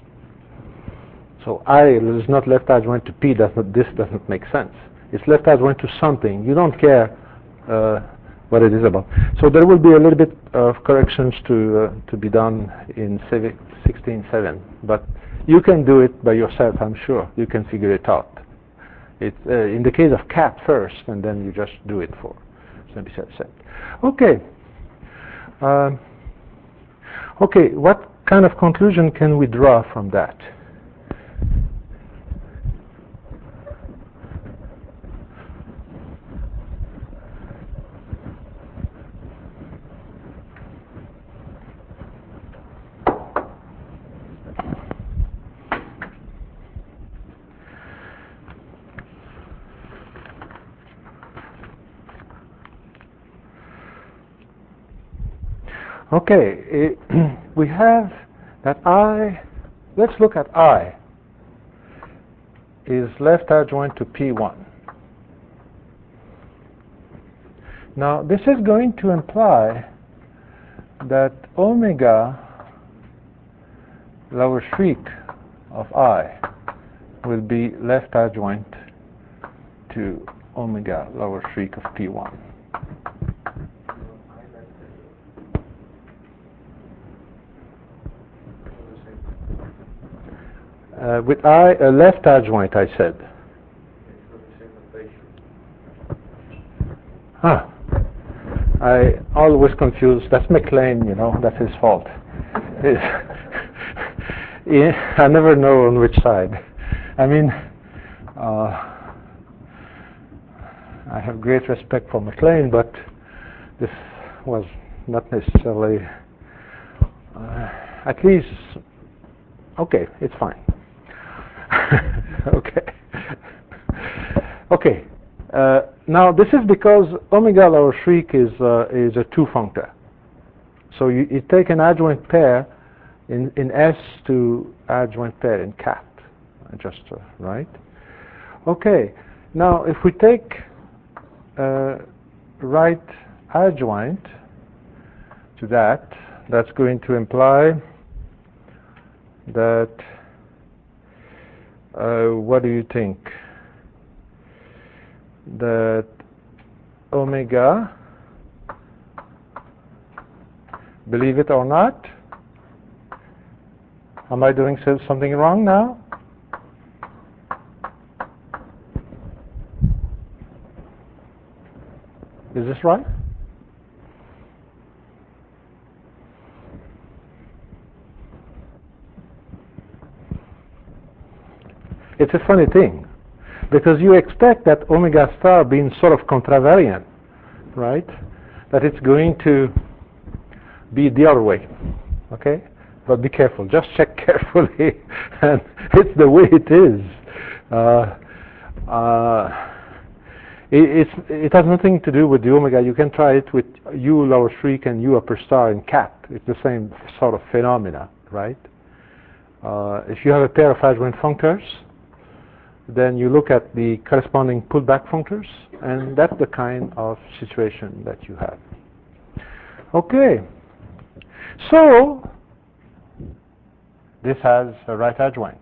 So I is not left adjoint to P. Does not. This doesn't make sense. It's left adjoint to something. You don't care uh, what it is about. So there will be a little bit of corrections to uh, to be done in sixteen point seven, but you can do it by yourself. I'm sure you can figure it out. It's uh, in the case of cat first, and then you just do it for seventy-seven. Okay. Um, okay. What kind of conclusion can we draw from that? Okay, it, we have that I, let's look at I, is left adjoint to P one. Now, this is going to imply that omega lower shriek of I will be left adjoint to omega lower shriek of P one. Uh, with I, a left adjoint, I said. Huh. I always confuse. That's McLean, you know. That's his fault. Yeah, I never know on which side. I mean, uh, I have great respect for McLean, but this was not necessarily. Uh, at least, okay, it's fine. Okay. Okay. Uh, now this is because omega lower shriek is uh, is a two functor. So you, you take an adjoint pair in in S to adjoint pair in cat, just uh, right. Okay. Now if we take uh, right adjoint to that, that's going to imply that, uh, what do you think? That omega, believe it or not, am I doing something wrong now? Is this right? It's a funny thing, because you expect that omega star being sort of contravariant, right? That it's going to be the other way, okay? But be careful, just check carefully, and it's the way it is. Uh, uh, it, it's, it has nothing to do with the omega. You can try it with U lower shriek and U upper star in cat. It's the same sort of phenomena, right? Uh, if you have a pair of adjoint functors, then you look at the corresponding pullback functors, and that's the kind of situation that you have. Okay, so this has a right adjoint.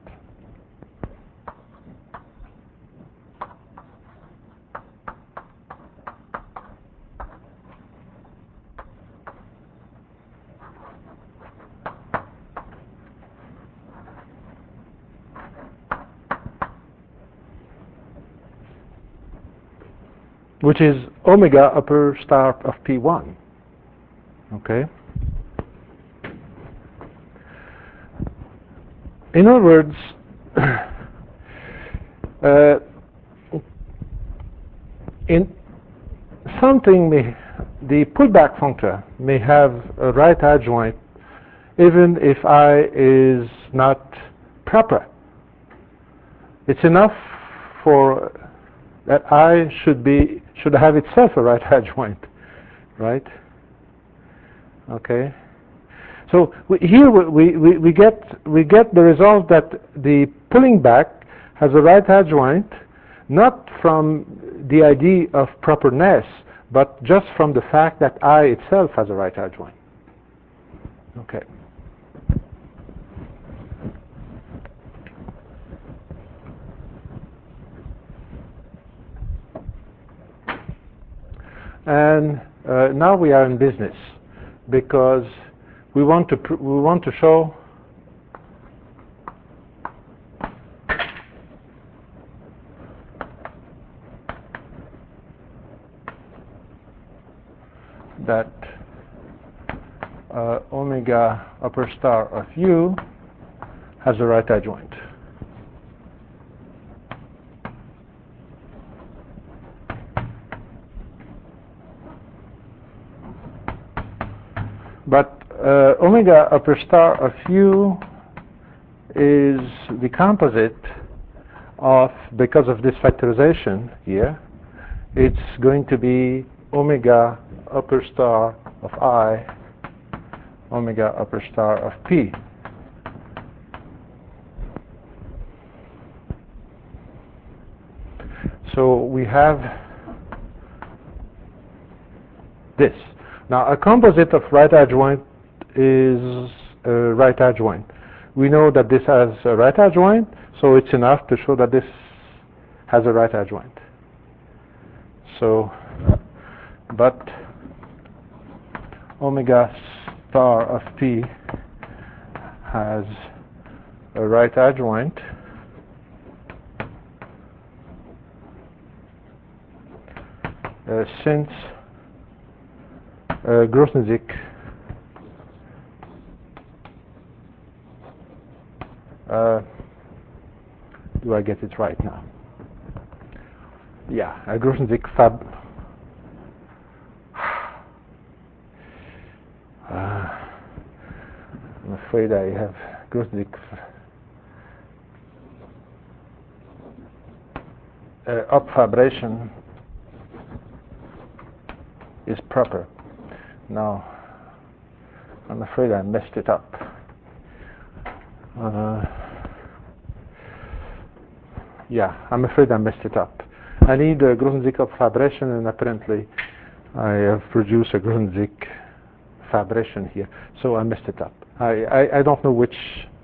Which is omega upper star of P one. Okay. In other words, uh, in something may, the pullback functor may have a right adjoint even if I is not proper. It's enough for that I should be should have itself a right adjoint, right? Okay. So we, here we, we, we get we get the result that the pulling back has a right adjoint, not from the idea of properness, but just from the fact that I itself has a right adjoint. Okay. And uh, now we are in business, because we want to pr we want to show that uh, omega upper star of U has a right adjoint. But uh, omega upper star of U is the composite of, because of this factorization here, it's going to be omega upper star of I, omega upper star of P. So we have this. Now, a composite of right adjoint is a right adjoint. We know that this has a right adjoint, so it's enough to show that this has a right adjoint. So, but omega star of P has a right adjoint uh, since uh, Grothendieck uh, do I get it right now? Yeah, a Grothendieck fab. Uh, I'm afraid I have Grothendieck uh, up vibration is proper. Now, I'm afraid I messed it up. Uh, yeah, I'm afraid I messed it up. I need a Grothendieck fibration, and apparently I have produced a Grothendieck fibration here, so I messed it up. I, I, I don't know which.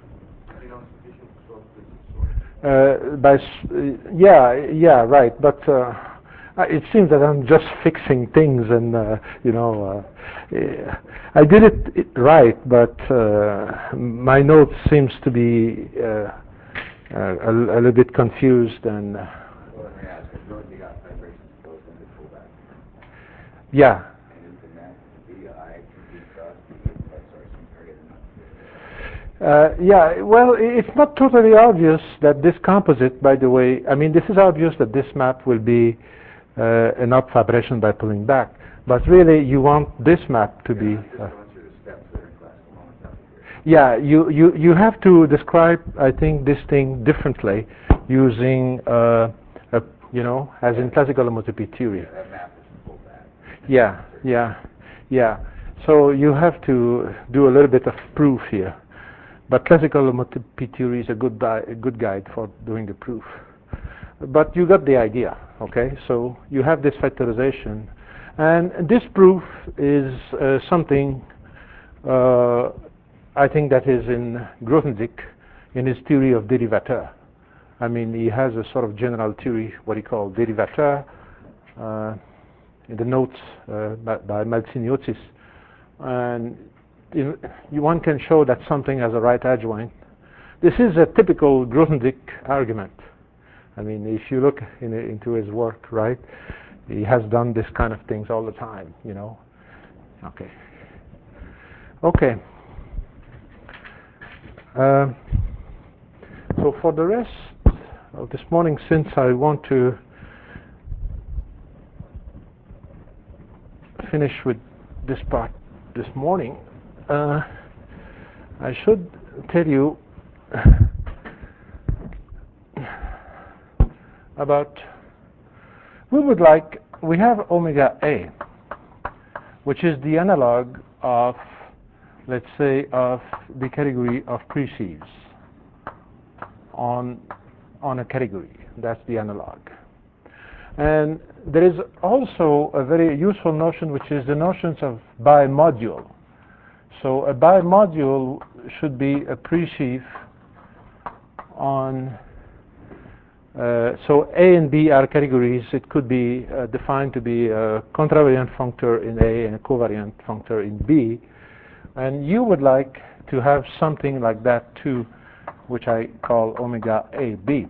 Uh, by yeah, yeah, right. But uh, it seems that I'm just fixing things, and uh, you know, uh, I did it, it right, but uh, my note seems to be uh, a, a little bit confused and. Uh, well, let me ask: if you got vibrations close when they pull back? Yeah. And isn't that B I B cross B plus or some target? Uh, yeah, well, it's not totally obvious that this composite, by the way, I mean, this is obvious that this map will be uh, an up vibration by pulling back, but really you want this map to yeah, be... I'm just uh, going through the steps that are in classical momentum here. yeah, you, you, you have to describe, I think, this thing differently using, uh, a, you know, as in classical homotopy theory. Yeah, that map is pulled back. Yeah, yeah, yeah. So you have to do a little bit of proof here. But classical homotopy theory is a good, a good guide for doing the proof. But you got the idea, okay? So you have this factorization. And this proof is uh, something uh, I think that is in Grothendieck in his theory of dérivateur. I mean, he has a sort of general theory, what he called dérivateur, uh, in the notes uh, by, by Malziniotis. And in, one can show that something has a right adjoint. This is a typical Grothendieck argument. I mean, if you look in, into his work, right, he has done this kind of things all the time, you know. Okay. Okay. Uh, so for the rest of this morning, since I want to finish with this part this morning, uh, I should tell you about, we would like, we have omega A, which is the analog of, let's say, of the category of preceives on, on a category. That's the analog. And there is also a very useful notion, which is the notions of bimodule. So a bimodule should be a preceive on, uh, so A and B are categories. It could be uh, defined to be a contravariant functor in A and a covariant functor in B. And you would like to have something like that too, which I call omega A B.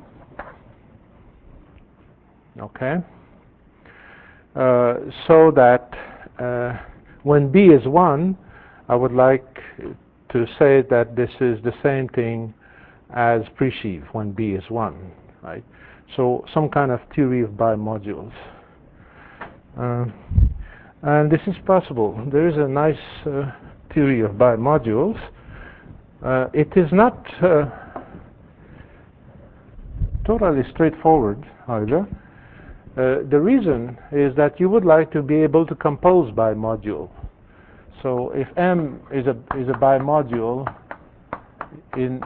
Okay? Uh, so that uh, when B is one, I would like to say that this is the same thing as preceive when B is one, right? So some kind of theory of bimodules. Uh, and this is possible. There is a nice uh, theory of bimodules. Uh, it is not uh, totally straightforward, however. Uh, the reason is that you would like to be able to compose bimodule. So if M is a is a bimodule in,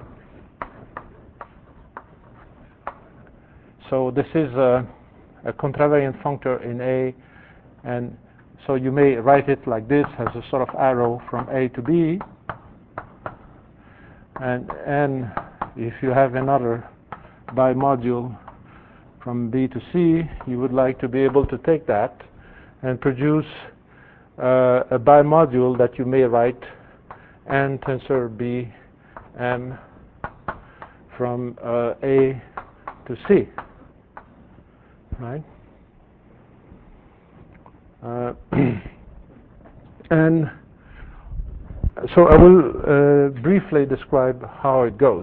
so this is a, a contravariant functor in A, and so you may write it like this as a sort of arrow from A to B, and and if you have another bimodule from B to C, you would like to be able to take that and produce uh, a bimodule that you may write N tensor B M from uh, A to C, right? Uh, and so I will uh, briefly describe how it goes.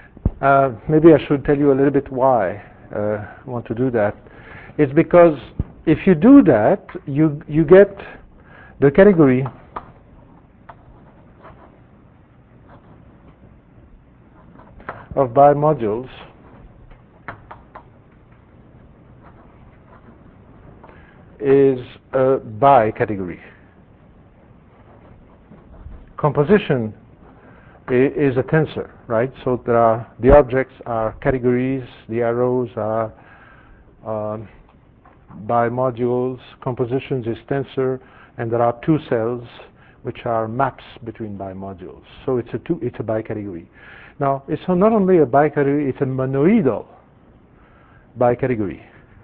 Uh, maybe I should tell you a little bit why uh, I want to do that. It's because if you do that, you you get the category of bimodules is a bi category. Composition is a tensor, right? So there are the objects are categories, the arrows are um, bimodules, compositions is tensor, and there are two cells which are maps between bimodules. So it's a two, it's a bicategory. Now it's not only a bicategory, it's a monoidal bicategory.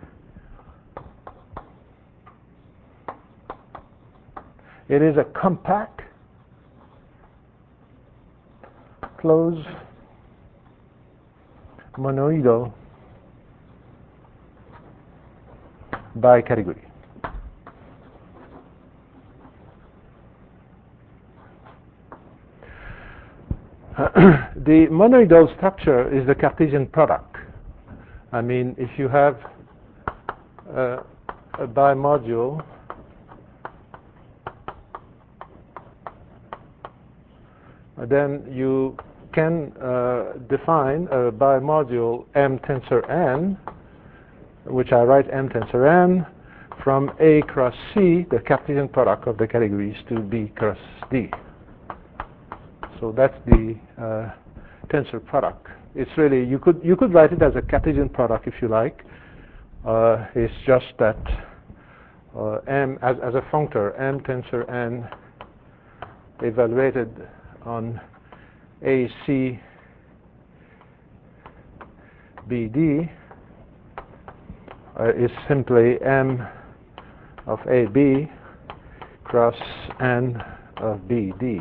It is a compact, closed, monoidal bicategory. The monoidal structure is the Cartesian product. I mean, if you have uh, a bimodule then you can uh, define a bimodule M tensor N, which I write M tensor N from A cross C, the Cartesian product of the categories, to B cross D. So that's the uh, tensor product. It's really, you could you could write it as a Cartesian product if you like. Uh, it's just that uh, M as, as a functor, M tensor N evaluated on A C B D uh, is simply M of A B cross N of B D.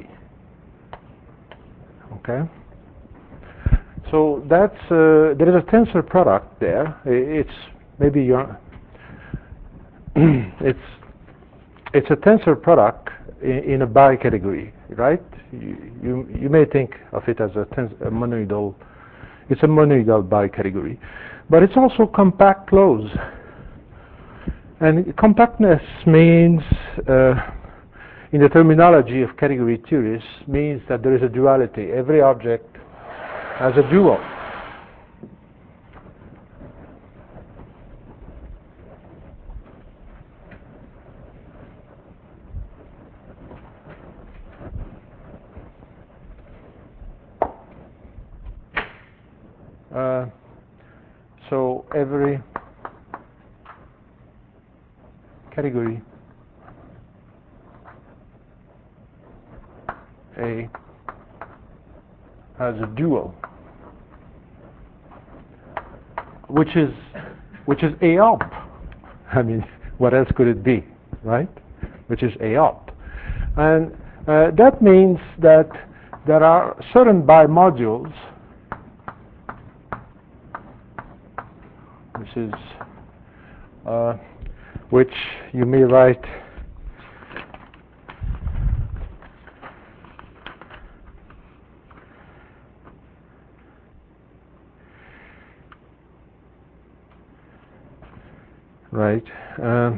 Okay. So that's uh, there is a tensor product there. It's maybe you're it's it's a tensor product in, in a bicategory, right? You, you you may think of it as a, tens a monoidal. It's a monoidal bicategory, but it's also compact close. And compactness means, uh, in the terminology of category theorists, means that there is a duality. Every object has a dual. Uh, so every category A has a dual, which is which is A op. I mean, what else could it be, right? Which is A op, and uh, that means that there are certain bimodules. This is uh, which you may write right um,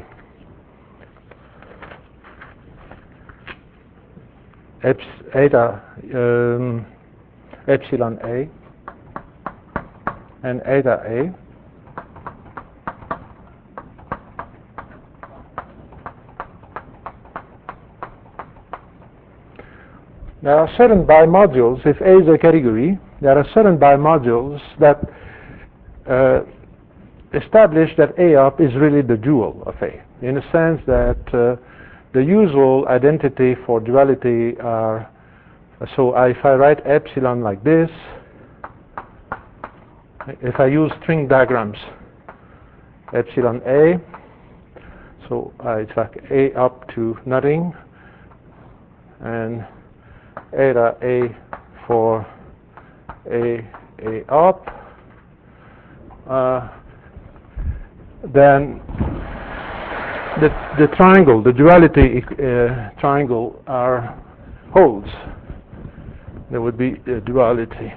eps eta um, epsilon A and eta A. There are certain bimodules. If A is a category, there are certain bimodules that uh, establish that A op is really the dual of A, in the sense that uh, the usual identity for duality are, so if I write epsilon like this, if I use string diagrams, epsilon A, so uh, it's like A up to nothing, and eta A for A, A up, uh, then the, the triangle, the duality uh, triangle are holds. There would be a duality.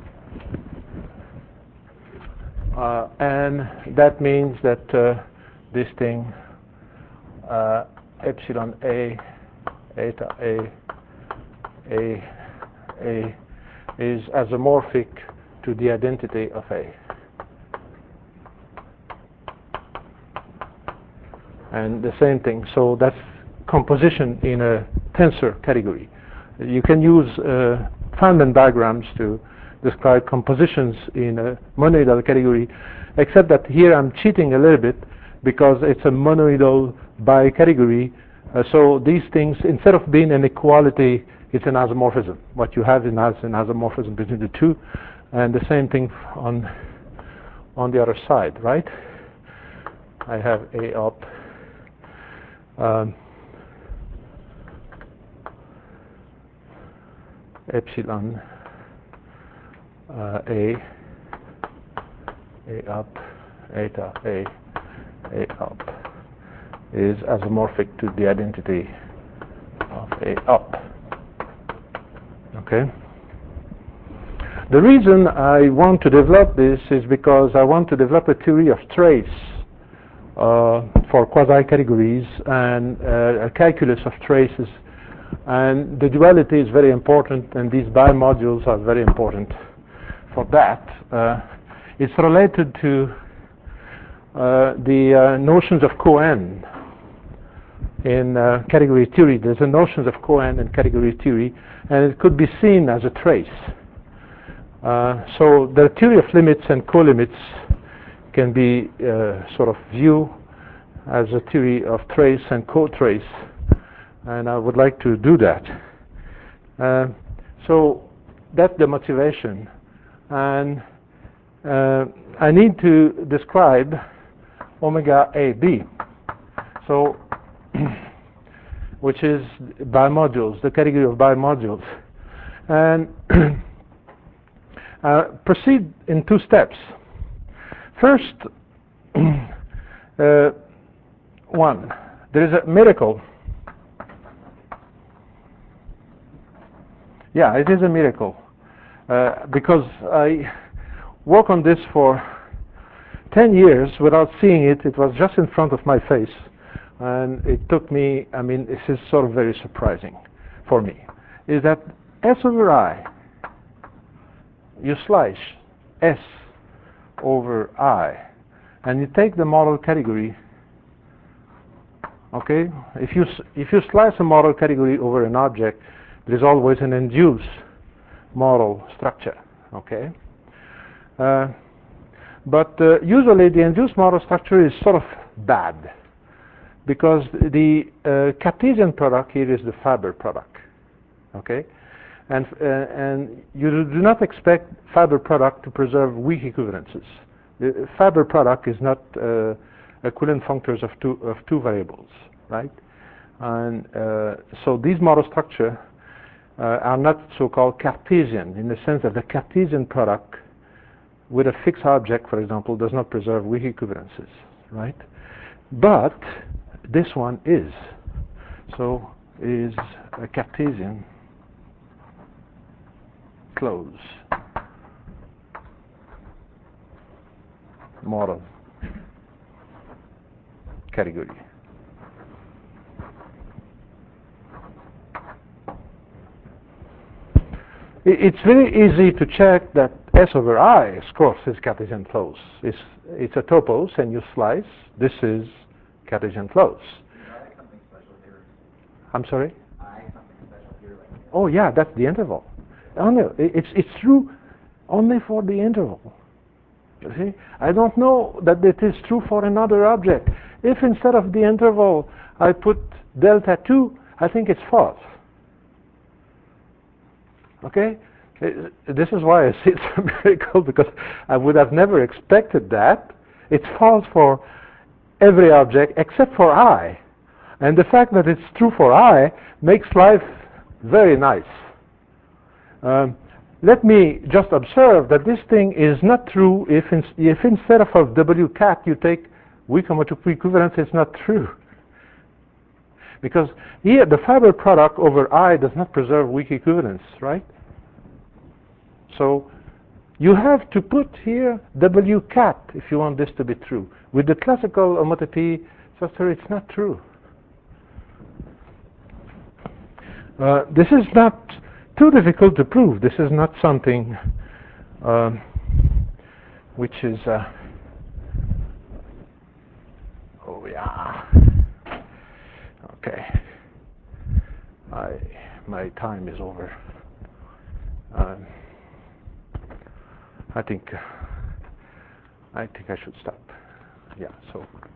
Uh, and that means that uh, this thing uh, epsilon A, eta A, A, A is isomorphic to the identity of A. And the same thing, so that's composition in a tensor category. You can use uh, Feynman diagrams to describe compositions in a monoidal category, except that here I'm cheating a little bit because it's a monoidal bicategory. Uh, so these things, instead of being an equality, it's an isomorphism. What you have is an isomorphism between the two, and the same thing on on the other side, right? I have A up. Um, epsilon uh, A, A up, eta A, A up is isomorphic to the identity of A up. Okay? The reason I want to develop this is because I want to develop a theory of trace uh, for quasi-categories and uh, a calculus of traces. And the duality is very important, and these bimodules are very important for that. Uh, it's related to uh, the uh, notions of Cohen in uh, category theory. There's a notions of Cohen in category theory, and it could be seen as a trace. Uh, so the theory of limits and co-limits can be uh, sort of viewed as a theory of trace and co-trace, and I would like to do that. Uh, so that's the motivation, and uh, I need to describe omega A B, so which is bimodules, the category of bimodules, and uh, proceed in two steps. First, uh, one, there is a miracle. Yeah, it is a miracle uh, because I work on this for ten years without seeing it. It was just in front of my face, and it took me, I mean, this is sort of very surprising for me, is that S over I, you slice S over I, and you take the model category. Okay, if you if you slice a model category over an object, there is always an induced model structure. Okay, uh, but uh, usually the induced model structure is sort of bad because the uh, Cartesian product here is the fiber product. Okay, and uh, and you do not expect fiber product to preserve weak equivalences. The fiber product is not uh, equivalent functors of two of two variables, right? And uh, so these model structure uh, are not so-called Cartesian in the sense that the Cartesian product with a fixed object, for example, does not preserve weak equivalences, right? But this one is. So is a Cartesian close model category. It's very easy to check that S over I, of course, is Cartesian close. It's, it's a topos, and you slice. This is Cartesian close. I something special here. I'm sorry? I something special here. Like Oh, yeah, that's the interval. Oh, no, it's, it's true only for the interval. You see? I don't know that it is true for another object. If instead of the interval I put delta two, I think it's false. Okay? This is why I say it's a miracle, because I would have never expected that. It's false for every object except for I. And the fact that it's true for I makes life very nice. Um, let me just observe that this thing is not true if, in, if instead of a W cat you take weak homotopy equivalence. It's not true. Because here the fiber product over I does not preserve weak equivalence, right? So You have to put here W cat if you want this to be true. With the classical homotopy software, it's not true. Uh, this is not too difficult to prove. This is not something um, which is, uh, oh yeah, okay. I, my time is over. Um, I think, uh, I think I should stop. Yeah, so.